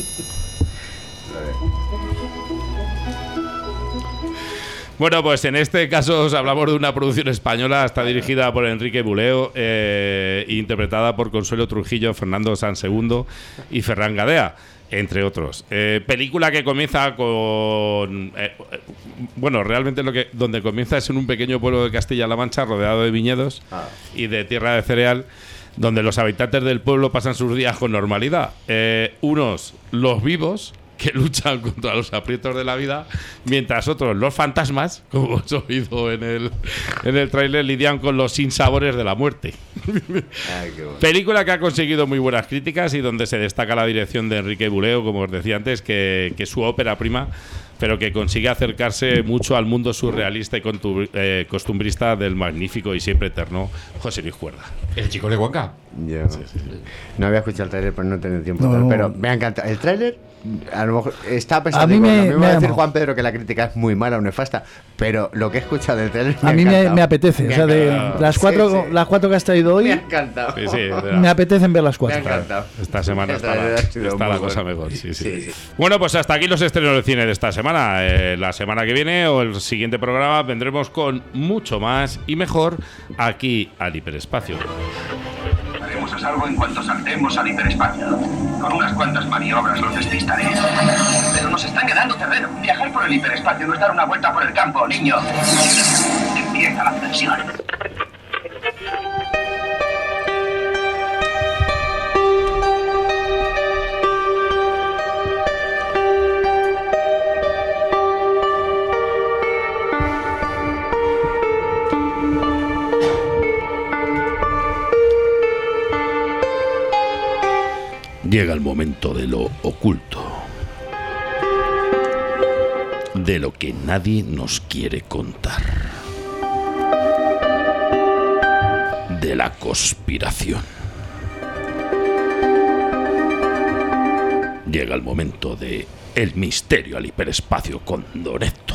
Bueno, pues en este caso os hablamos de una producción española. Está dirigida por Enrique Buleo, interpretada por Consuelo Trujillo, Fernando Sansegundo y Ferran Gadea, entre otros. Película que comienza con... bueno, realmente donde comienza es en un pequeño pueblo de Castilla-La Mancha, rodeado de viñedos y de tierra de cereal, donde los habitantes del pueblo pasan sus días con normalidad. Unos, los vivos, que luchan contra los aprietos de la vida, mientras otros, los fantasmas, como hemos oído en el tráiler, lidian con los sinsabores de la muerte. Ay, qué bueno. Película que ha conseguido muy buenas críticas y donde se destaca la dirección de Enrique Buleo, como os decía antes, que es su ópera prima, pero que consigue acercarse mucho al mundo surrealista y costumbrista del magnífico y siempre eterno José Luis Cuerda. ¿El chico de Huanca? Yo no había escuchado el tráiler, pero no he tenido tiempo. Pero me ha encantado. El tráiler, a lo mejor estaba pensando, me va a decir Juan Pedro que la crítica es muy mala o nefasta, pero lo que he escuchado del tráiler a mí me apetece. O sea, de las cuatro que has traído hoy, me ha encantado. Me apetecen ver las cuatro. Me ha encantado. Esta semana está la cosa mejor. Sí. Bueno, pues hasta aquí los estrenos del cine de esta semana. La semana que viene o el siguiente programa vendremos con mucho más y mejor aquí al hiperespacio. Estaremos a salvo en cuanto saltemos al hiperespacio. Con unas cuantas maniobras los despistaré. Pero nos están quedando terreno. Viajar por el hiperespacio no es dar una vuelta por el campo, niño. Empieza la tensión. Llega el momento de lo oculto, de lo que nadie nos quiere contar, de la conspiración. Llega el momento de El misterio al hiperespacio con Don Héctor.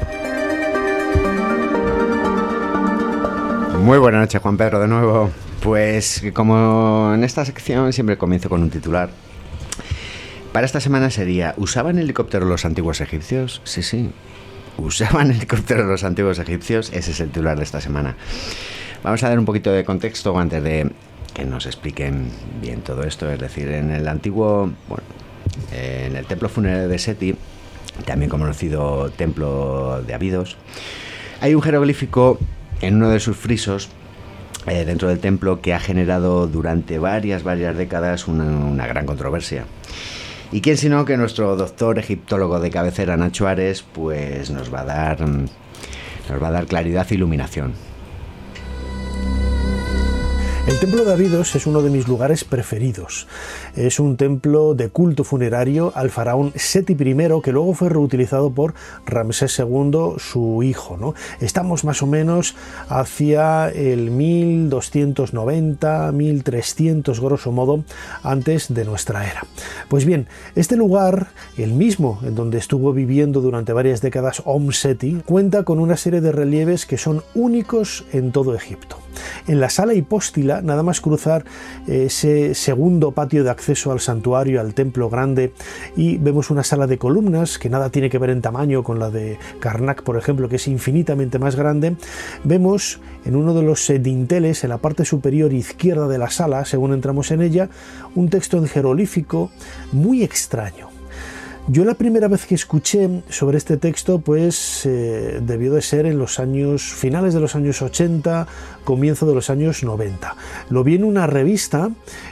Muy buenas noches, Juan Pedro, de nuevo. Pues como en esta sección siempre comienzo con un titular. Para esta semana sería: ¿usaban helicópteros los antiguos egipcios? Sí. ¿Usaban helicópteros los antiguos egipcios? Ese es el titular de esta semana. Vamos a dar un poquito de contexto antes de que nos expliquen bien todo esto. Es decir, en el antiguo... en el templo funerario de Seti, también conocido templo de Abidos, hay un jeroglífico en uno de sus frisos dentro del templo que ha generado durante varias décadas una gran controversia. Y quién sino que nuestro doctor egiptólogo de cabecera, Nacho Ares, pues nos va a dar claridad e iluminación. El templo de Abidos es uno de mis lugares preferidos. Es un templo de culto funerario al faraón Seti I, que luego fue reutilizado por Ramsés II, su hijo, ¿no? Estamos más o menos hacia el 1290, 1300, grosso modo, antes de nuestra era. Pues bien, este lugar, el mismo en donde estuvo viviendo durante varias décadas Seti, cuenta con una serie de relieves que son únicos en todo Egipto. En la sala hipóstila, nada más cruzar ese segundo patio de acceso al santuario, al templo grande, y vemos una sala de columnas que nada tiene que ver en tamaño con la de Karnak, por ejemplo, que es infinitamente más grande. Vemos en uno de los dinteles, en la parte superior izquierda de la sala, según entramos en ella, un texto en jeroglífico muy extraño. Yo la primera vez que escuché sobre este texto, pues debió de ser en los años finales de los años 80, comienzo de los años 90. Lo vi en una revista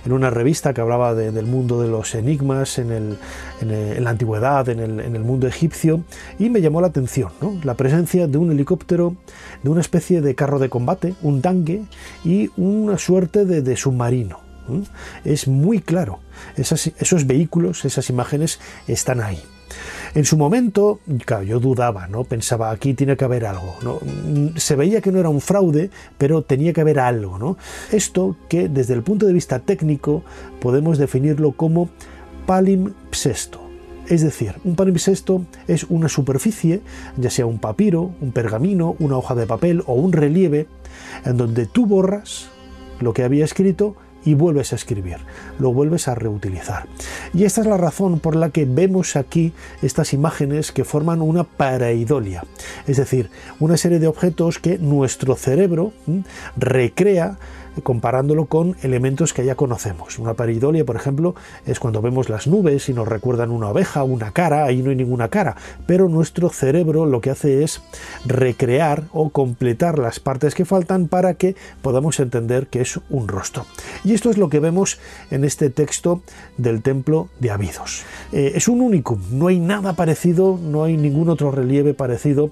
que hablaba del mundo de los enigmas en la antigüedad, en el mundo egipcio, y me llamó la atención, ¿no? La presencia de un helicóptero, de una especie de carro de combate, un tanque y una suerte de submarino. Es muy claro, esos vehículos, esas imágenes están ahí. En su momento, claro, yo dudaba, ¿no? Pensaba, aquí tiene que haber algo, ¿no? Se veía que no era un fraude, pero tenía que haber algo, ¿no? Esto que desde el punto de vista técnico podemos definirlo como palimpsesto. Es decir, un palimpsesto es una superficie, ya sea un papiro, un pergamino, una hoja de papel o un relieve, en donde tú borras lo que había escrito y vuelves a escribir, lo vuelves a reutilizar. Y esta es la razón por la que vemos aquí estas imágenes que forman una pareidolia, es decir, una serie de objetos que nuestro cerebro recrea comparándolo con elementos que ya conocemos. Una pareidolia, por ejemplo, es cuando vemos las nubes y nos recuerdan una oveja, una cara. Ahí no hay ninguna cara, pero nuestro cerebro lo que hace es recrear o completar las partes que faltan para que podamos entender que es un rostro. Y esto es lo que vemos en este texto del templo de Abidos. Es un unicum, no hay nada parecido, no hay ningún otro relieve parecido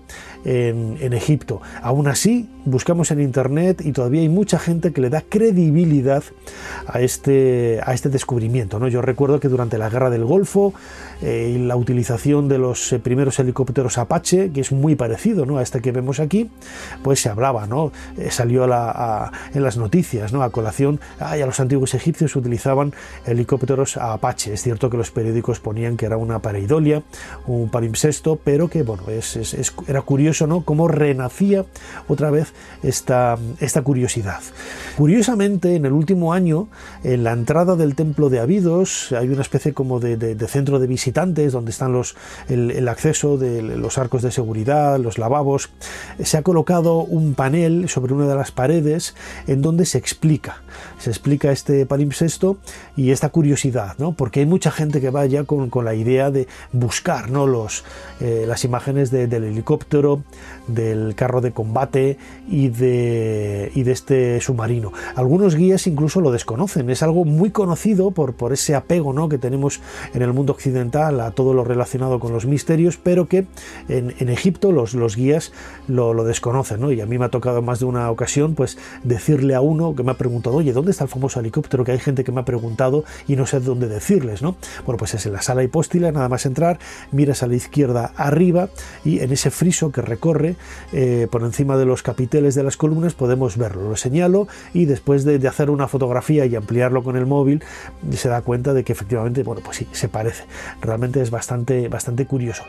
en Egipto. Aún así, buscamos en internet y todavía hay mucha gente que le da credibilidad a este descubrimiento, ¿no? Yo recuerdo que durante la Guerra del Golfo y la utilización de los primeros helicópteros Apache, que es muy parecido, ¿no?, a este que vemos aquí, pues se hablaba, ¿no? Salió en las noticias, ¿no?, a colación, a los antiguos egipcios utilizaban helicópteros Apache. Es cierto que los periódicos ponían que era una pareidolia, un palimpsesto, pero que bueno, era curioso, ¿no?, cómo renacía otra vez esta curiosidad. Curiosamente, en el último año, en la entrada del templo de Abidos hay una especie como de centro de visitantes donde están el acceso de los arcos de seguridad, los lavabos. Se ha colocado un panel sobre una de las paredes en donde se explica este palimpsesto y esta curiosidad, ¿no? Porque hay mucha gente que va ya con la idea de buscar, ¿no?, las imágenes del helicóptero, del carro de combate y de este submarino. Algunos guías incluso lo desconocen, es algo muy conocido por ese apego, ¿no?, que tenemos en el mundo occidental a todo lo relacionado con los misterios, pero que en Egipto los guías lo desconocen, ¿no? Y a mí me ha tocado en más de una ocasión pues decirle a uno que me ha preguntado, oye, ¿dónde está el famoso helicóptero? Que hay gente que me ha preguntado y no sé dónde decirles, ¿no? Bueno, pues es en la sala hipóstila, nada más entrar, miras a la izquierda arriba y en ese friso que recorre por encima de los capiteles de las columnas podemos verlo. Lo señalo y después de hacer una fotografía y ampliarlo con el móvil se da cuenta de que efectivamente, bueno, pues sí, se parece. Realmente es bastante curioso.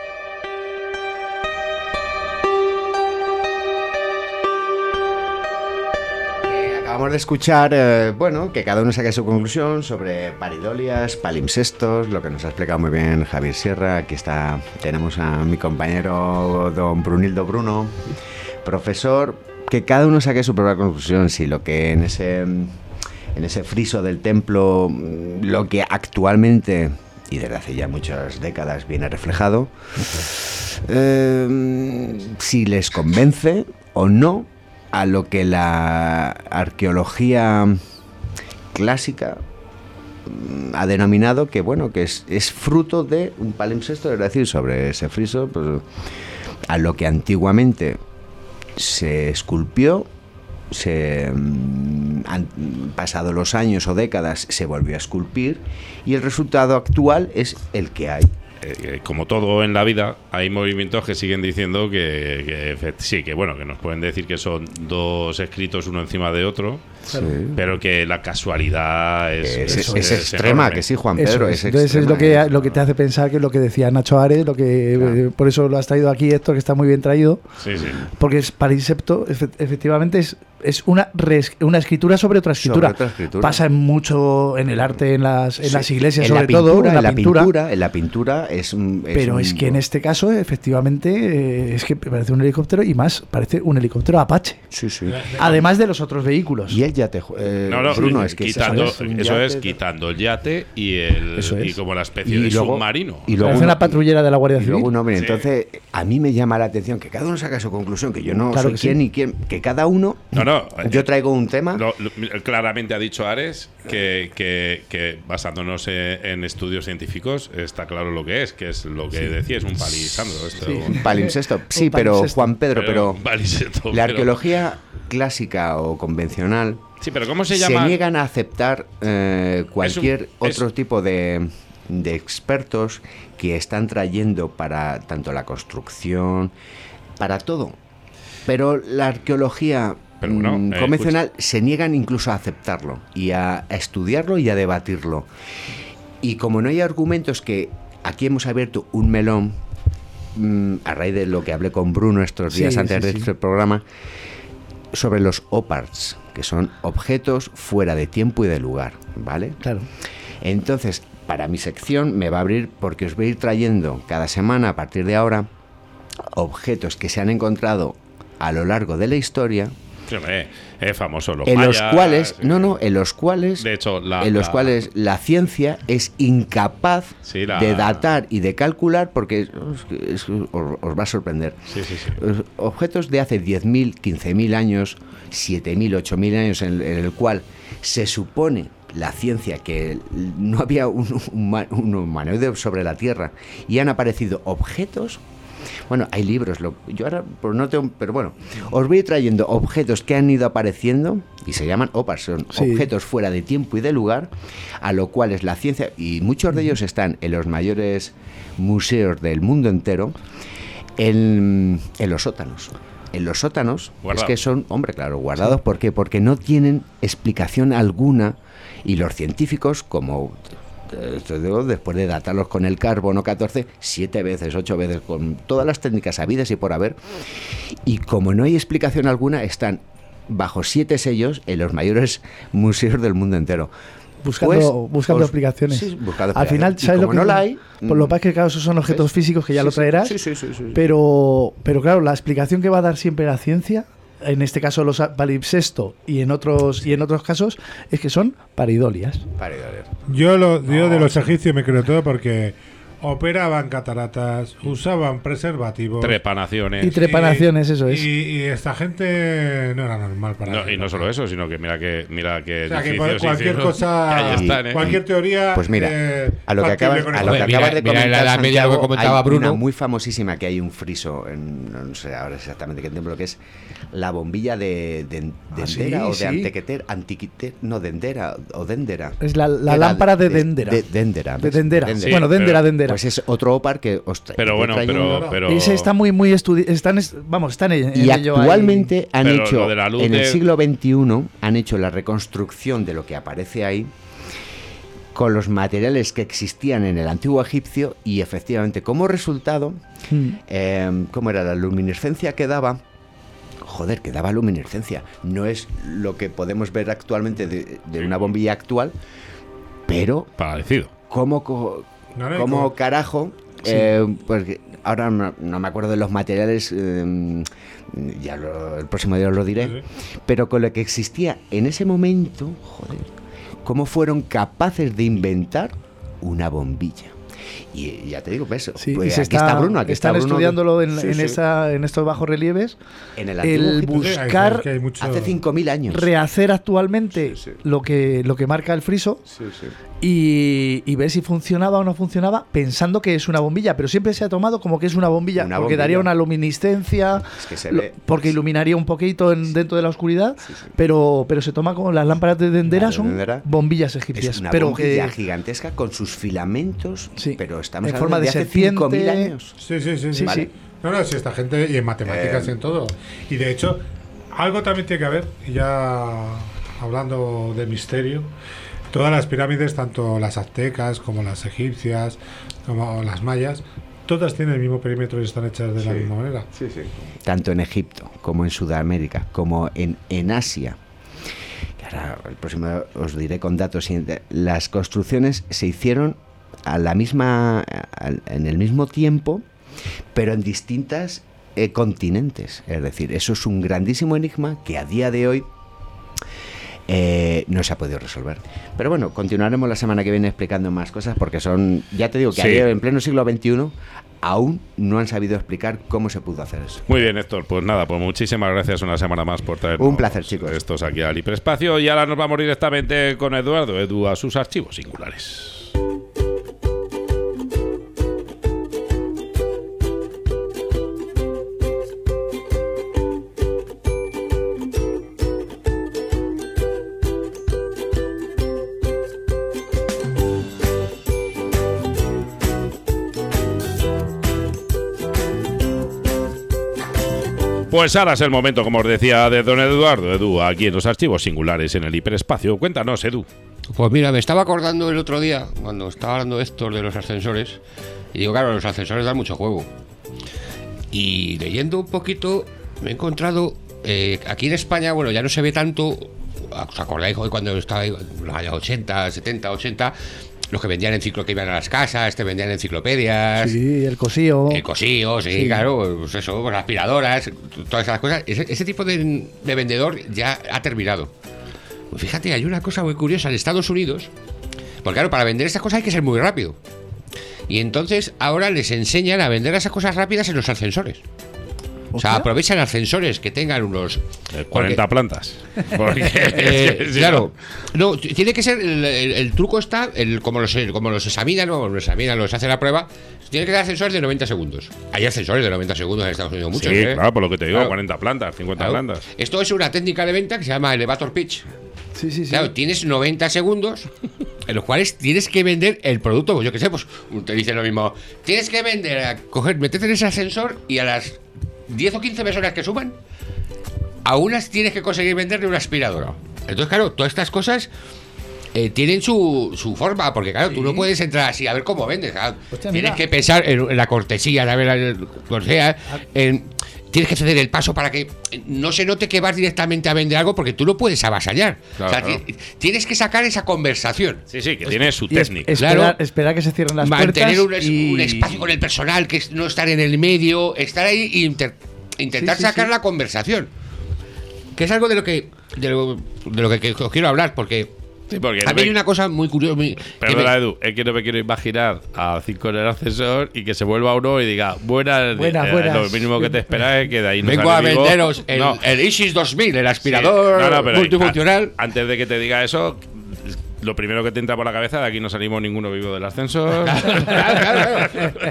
Acabamos de escuchar, bueno, que cada uno saque su conclusión sobre paridolias, palimpsestos, lo que nos ha explicado muy bien Javier Sierra. Aquí tenemos a mi compañero don Brunildo Bruno, profesor, que cada uno saque su propia conclusión, si lo que en ese friso del templo, lo que actualmente y desde hace ya muchas décadas viene reflejado, si les convence o no a lo que la arqueología clásica ha denominado que, bueno, que es fruto de un palimpsesto, es decir, sobre ese friso, pues, a lo que antiguamente se esculpió, han pasado los años o décadas, se volvió a esculpir y el resultado actual es el que hay. Como todo en la vida, hay movimientos que siguen diciendo que sí, que bueno, que nos pueden decir que son dos escritos uno encima de otro, sí, pero que la casualidad es extrema, enorme. Que sí, Juan Pedro, es entonces es lo que te hace pensar, que es lo que decía Nacho Ares, claro. Por eso lo has traído aquí, Héctor, que está muy bien traído, sí. Porque es palimpsesto, efectivamente es una escritura sobre otra escritura. Pasa mucho en el arte, en las iglesias, sobre todo en la pintura. En la pintura pero es que en este caso, efectivamente, es que parece un helicóptero y más, parece un helicóptero Apache. Sí. Además de los otros vehículos. Y el yate, Bruno, es que quitando el yate y como la especie de submarino. Y luego una patrullera de la Guardia Civil. Sí. Entonces, a mí me llama la atención que cada uno saca su conclusión, que yo no soy quién ni quién, que cada uno. Yo traigo un tema. Claramente ha dicho Ares que basándonos en estudios científicos está claro lo que es lo que decía, es un palimpsesto. Un palimpsesto, sí, pero Juan Pedro, pero la arqueología clásica o convencional, sí, pero ¿cómo se llama? Se niegan a aceptar cualquier otro tipo de expertos que están trayendo para tanto la construcción, para todo. Pero la arqueología convencional se niegan incluso a aceptarlo y a estudiarlo y a debatirlo. Y como no hay argumentos, que aquí hemos abierto un melón a raíz de lo que hablé con Bruno estos días antes de este programa, sobre los OPARTs, que son objetos fuera de tiempo y de lugar, ¿vale? Claro. Entonces, para mi sección me va a abrir, porque os voy a ir trayendo cada semana a partir de ahora objetos que se han encontrado a lo largo de la historia. Es famoso los en mayas, los cuales de hecho cuales la ciencia es incapaz de datar y de calcular, porque os va a sorprender. Sí. Objetos de hace 10.000, 15.000 años, 7.000, 8.000 años, en el cual se supone la ciencia que no había un humanoide sobre la Tierra, y han aparecido objetos. Bueno, hay libros, yo ahora pues no tengo, pero bueno, os voy trayendo objetos que han ido apareciendo y se llaman OPARs, son objetos fuera de tiempo y de lugar, a lo cual es la ciencia, y muchos de ellos están en los mayores museos del mundo entero, en los sótanos. En los sótanos guardados. Es que son, guardados. ¿Por qué? Porque no tienen explicación alguna, y los científicos, como después de datarlos con el carbono 14, 7 veces, 8 veces, con todas las técnicas habidas y por haber, y como no hay explicación alguna, están bajo 7 sellos en los mayores museos del mundo entero. Buscando explicaciones. Sí, al final, ¿sabes lo que no la hay? Por lo que pasa es que, claro, esos son objetos físicos que ya lo traerás. Sí. Pero claro, la explicación que va a dar siempre la ciencia, en este caso los palimpsesto y en otros casos, es que son paridolias. Yo de los egipcios me creo todo, porque operaban cataratas, usaban preservativos. Trepanaciones. Y trepanaciones, eso es. Y esta gente no era normal para no, y no solo eso, sino que mira que o sea, que cualquier cosa, cualquier teoría. Pues mira, a lo que acabas de comentar, mira la edad media, lo que comentaba Bruno. Una muy famosísima que hay un friso, no sé ahora exactamente qué templo, que es la bombilla de Dendera o de Antiquiter, no, Dendera o Dendera. Es la lámpara de Dendera. De Dendera. Sí, bueno, Dendera. Pues es otro OPAR que pero bueno, pero ese está muy estudiado. Están en y ello actualmente ahí. han hecho en el siglo XXI han hecho la reconstrucción de lo que aparece ahí con los materiales que existían en el antiguo egipcio y efectivamente como resultado ¿cómo era la luminiscencia que daba? Joder, que daba luminiscencia. No es lo que podemos ver actualmente de una bombilla actual, pero parecido. ¿Cómo carajo? Pues ahora no me acuerdo de los materiales, ya el próximo día os lo diré, pero con lo que existía en ese momento, joder, ¿cómo fueron capaces de inventar una bombilla? Y ya te digo, pues, pues aquí está Bruno. Están estudiándolo en estos bajos relieves. En el buscar hace 5.000 años. Rehacer actualmente lo que marca el friso y ver si funcionaba o no funcionaba, pensando que es una bombilla, pero siempre se ha tomado como que es una bombilla, porque daría una luminiscencia, porque iluminaría un poquito dentro de la oscuridad, pero se toma como las lámparas de Dendera, son bombillas egipcias. Es una pero bombilla gigantesca con sus filamentos, pero estamos en forma de hace serpiente, 5.000 años. Sí. ¿Vale? No, si esta gente, y en matemáticas y en todo. Y de hecho, algo también tiene que haber, ya hablando de misterio, todas las pirámides, tanto las aztecas como las egipcias, como las mayas, todas tienen el mismo perímetro y están hechas de la misma manera. Tanto en Egipto, como en Sudamérica, como en Asia. Ahora, el próximo os diré con datos. Las construcciones se hicieron en el mismo tiempo, pero en distintas continentes. Es decir, eso es un grandísimo enigma que a día de hoy no se ha podido resolver. Pero bueno, continuaremos la semana que viene explicando más cosas, porque ya te digo que en pleno siglo XXI aún no han sabido explicar cómo se pudo hacer eso. Muy bien, Héctor, pues nada, pues muchísimas gracias una semana más por traernos un placer, chicos, estos aquí al Hiperespacio. Y ahora nos vamos directamente con Edu a sus archivos singulares. Pues ahora es el momento, como os decía, de don Eduardo. Edu, aquí en los archivos singulares en el hiperespacio. Cuéntanos, Edu. Pues mira, me estaba acordando el otro día, cuando estaba hablando Héctor de los ascensores, y digo, claro, los ascensores dan mucho juego. Y leyendo un poquito, me he encontrado, aquí en España, bueno, ya no se ve tanto, ¿os acordáis hoy cuando estaba en los años 80, 70, 80? Los que vendían que iban a las casas, vendían enciclopedias. Sí, el cosío. El cosío, sí, claro, pues eso, pues las aspiradoras, todas esas cosas. Ese tipo de vendedor ya ha terminado. Pues fíjate, hay una cosa muy curiosa en Estados Unidos, porque claro, para vender esas cosas hay que ser muy rápido. Y entonces ahora les enseñan a vender esas cosas rápidas en los ascensores. O sea, aprovechan ascensores que tengan unos 40 plantas. Claro, no, tiene que ser el truco está, como los examinan, los hace la prueba, tiene que ser ascensores de 90 segundos. Hay ascensores de 90 segundos en Estados Unidos, muchos. Sí, claro, por lo que te digo, 40 plantas, 50 plantas. Esto es una técnica de venta que se llama elevator pitch. Sí. Claro, tienes 90 segundos en los cuales tienes que vender el producto. Pues yo qué sé, pues te dice lo mismo. Tienes que vender, meterte en ese ascensor y a las 10 o 15 personas que suban, a unas tienes que conseguir venderle una aspiradora. Entonces, claro, todas estas cosas tienen su forma, porque claro, tú no puedes entrar así a ver cómo vendes. Claro, tienes que pensar en la cortesía, tienes que ceder el paso para que no se note que vas directamente a vender algo, porque tú no puedes avasallar. Claro, tienes que sacar esa conversación. Sí, que tiene su técnica. Esperar que se cierren las puertas. Mantener un espacio con el personal, que no estar en el medio, estar ahí e intentar sacar la conversación. Que es algo de lo que os quiero hablar, porque Sí, porque a mí hay una cosa muy curiosa. Perdona, Edu, es que no me quiero imaginar a 5 en el ascensor y que se vuelva uno y diga, buenas. Lo mínimo que te esperas es que de ahí no vengo a venderos el Isis 2000, el aspirador multifuncional. Antes de que te diga eso, lo primero que te entra por la cabeza, de aquí no salimos ninguno vivo del ascensor. Claro.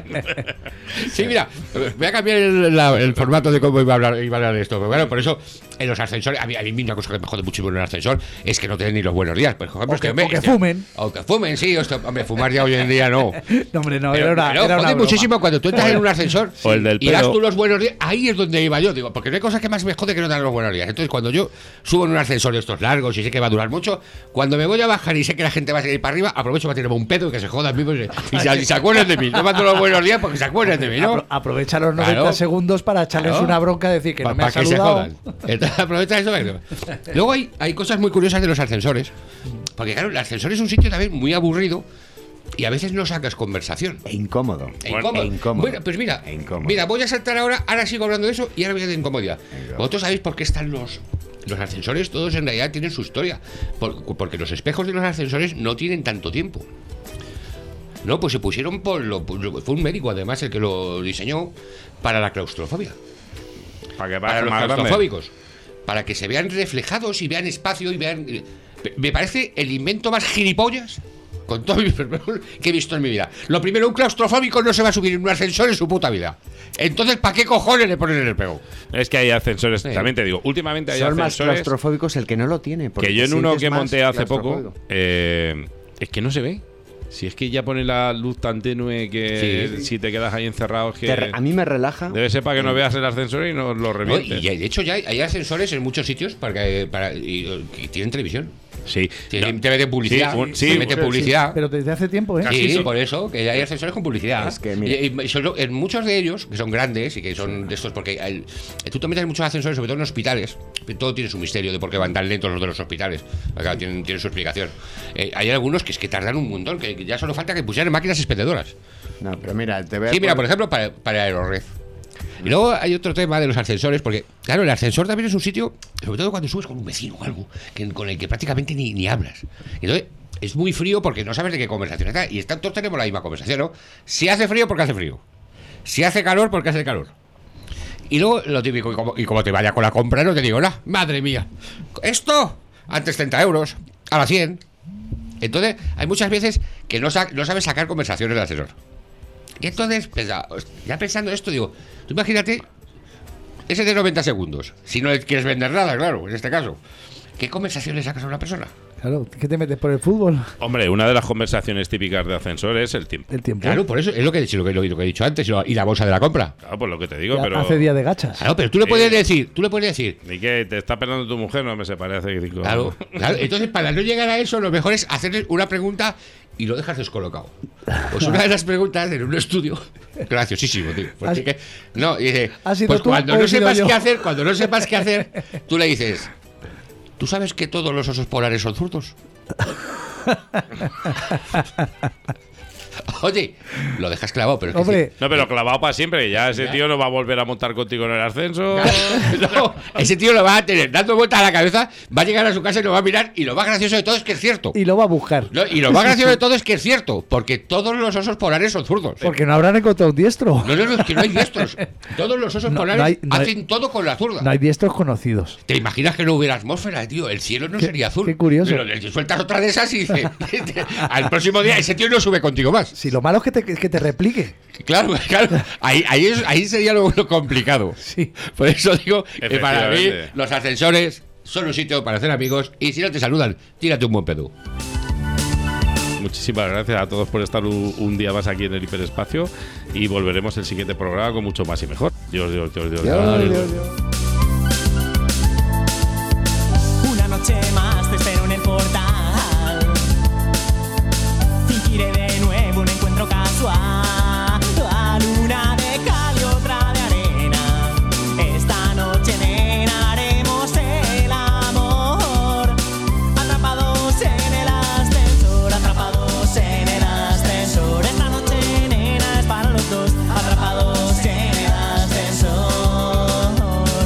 Sí, mira, voy a cambiar el formato de cómo iba a hablar de esto. Pero bueno, por eso, en los ascensores, a mí una cosa que me jode muchísimo en el ascensor es que no te den ni los buenos días. Por ejemplo, o que fumen. O que fumen, sí. Hombre, fumar ya hoy en día no. No, hombre, no, pero jode muchísimo cuando tú entras en un ascensor o el del y das tú los buenos días. Ahí es donde iba yo, digo, porque no hay cosas que más me jode que no dan los buenos días. Entonces, cuando yo subo en un ascensor de estos largos y sé que va a durar mucho, cuando me voy a bajar y sé que la gente va a seguir para arriba, aprovecho para tirarme un pedo y que se jodan mismos y se acuerden de mí. No mando los buenos días porque se acuerden de mí, ¿no? Aprovecha los 90 segundos para echarles una bronca y decir que no me ha saludado. Entonces, aprovecha eso. Luego hay cosas muy curiosas de los ascensores. Porque claro, el ascensor es un sitio también muy aburrido y a veces no sacas conversación. E incómodo. Bueno, pues mira, voy a saltar ahora sigo hablando de eso y ahora voy a de incomodidad. Vosotros sabéis por qué están los ascensores, todos en realidad tienen su historia. Porque los espejos de los ascensores no tienen tanto tiempo. No, pues se pusieron fue un médico además el que lo diseñó para la claustrofobia. Para los claustrofóbicos. Para que se vean reflejados y vean espacio y vean... Me parece el invento más gilipollas con todo que he visto en mi vida. Lo primero, un claustrofóbico no se va a subir en un ascensor en su puta vida. Entonces, ¿para qué cojones le ponen el pego? Es que hay ascensores, también te digo, últimamente hay ascensores... Son más claustrofóbicos el que no lo tiene. Que yo en uno que monté hace poco, es que no se ve. Si es que ya pone la luz tan tenue que si te quedas ahí encerrado es que... A mí me relaja. Debe ser para que no veas el ascensor y no lo revientes. No, y de hecho ya hay ascensores en muchos sitios y tienen televisión. Sí. Te meten publicidad. Te meten publicidad. Pero desde hace tiempo, ¿eh? Sí, por eso, que hay ascensores con publicidad. Es que, en muchos de ellos, que son grandes y que son de estos, porque tú te metes en muchos ascensores, sobre todo en hospitales, todo tiene su misterio de por qué van tan lentos los de los hospitales. Acá tienen su explicación. Hay algunos que es que tardan un montón, que ya solo falta que pusieran máquinas expendedoras. No, pero mira, por ejemplo, para Aerored. Y luego hay otro tema de los ascensores, porque, claro, el ascensor también es un sitio, sobre todo cuando subes con un vecino o algo, con el que prácticamente ni hablas. Entonces, es muy frío porque no sabes de qué conversación está. Y todos tenemos la misma conversación, ¿no? Si hace frío, porque hace frío. Si hace calor, porque hace calor. Y luego, lo típico, y como te vaya con la compra, no te digo, madre mía, esto, antes 30 euros, ahora 100. Entonces, hay muchas veces que no sabes sacar conversaciones del ascensor. Y entonces, ya pensando esto, digo, tú imagínate ese de 90 segundos. Si no le quieres vender nada, claro, en este caso. ¿Qué conversación le sacas a una persona? Claro, ¿qué te metes por el fútbol? Hombre, una de las conversaciones típicas de ascensor es el tiempo. El tiempo. Claro, por eso es lo que he dicho antes. Y la bolsa de la compra. Claro, pues lo que te digo, pero... Hace día de gachas. Claro, pero tú le puedes decir... Ni que te está esperando tu mujer, no me se parece. Claro, entonces para no llegar a eso, lo mejor es hacerle una pregunta y lo dejas descolocado. Pues una de las preguntas en un estudio... Graciosísimo, tío. Y dice... Pues cuando no sepas qué hacer, tú le dices... ¿Tú sabes que todos los osos polares son zurdos? Oye, lo dejas clavado, pero es que no, pero clavado para siempre, que ya ese tío no va a volver a montar contigo en el ascenso. No, ese tío lo va a tener dando vueltas a la cabeza, va a llegar a su casa y lo va a mirar, y lo más gracioso de todo es que es cierto. Y lo va a buscar. Y lo más gracioso de todo es que es cierto, porque todos los osos polares son zurdos. Porque no habrán encontrado un diestro. No, es que no hay diestros. Todos los osos polares hacen todo con la zurda. No hay diestros conocidos. ¿Te imaginas que no hubiera atmósfera, tío? El cielo no sería azul. Qué curioso. Pero le sueltas otra de esas y dice, al próximo día ese tío no sube contigo más. Si lo malo es que te replique. Claro. Ahí sería lo complicado. Sí. Por eso digo que para mí los ascensores son un sitio para hacer amigos y si no te saludan, tírate un buen pedo. Muchísimas gracias a todos por estar un día más aquí en el hiperespacio y volveremos el siguiente programa con mucho más y mejor. Dios. Una noche más te espero en el portal. Fingiré de nuevo un encuentro casual. La luna de cal y otra de arena. Esta noche, nena, haremos el amor. Atrapados en el ascensor. Esta noche, nena, es para los dos. Atrapados en el ascensor.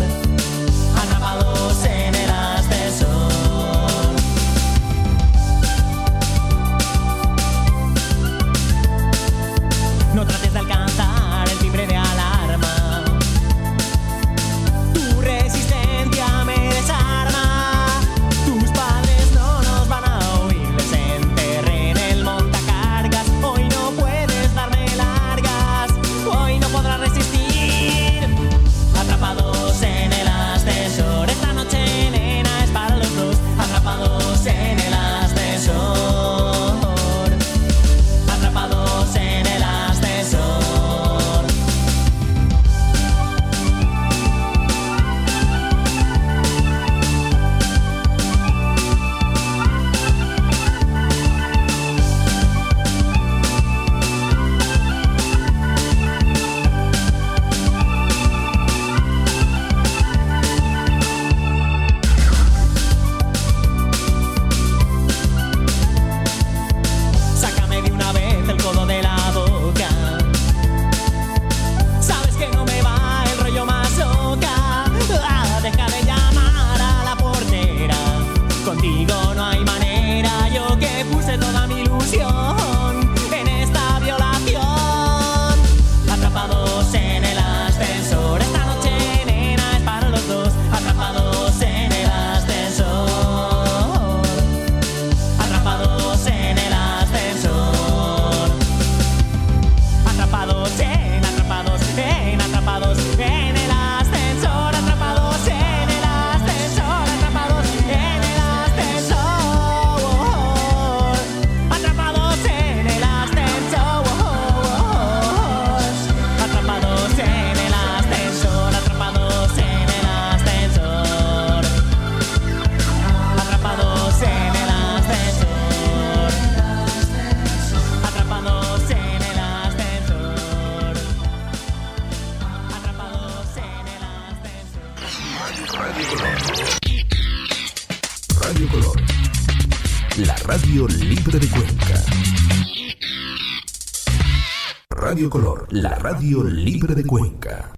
Radio Color. La radio libre de Cuenca. Radio Color, la radio libre de Cuenca.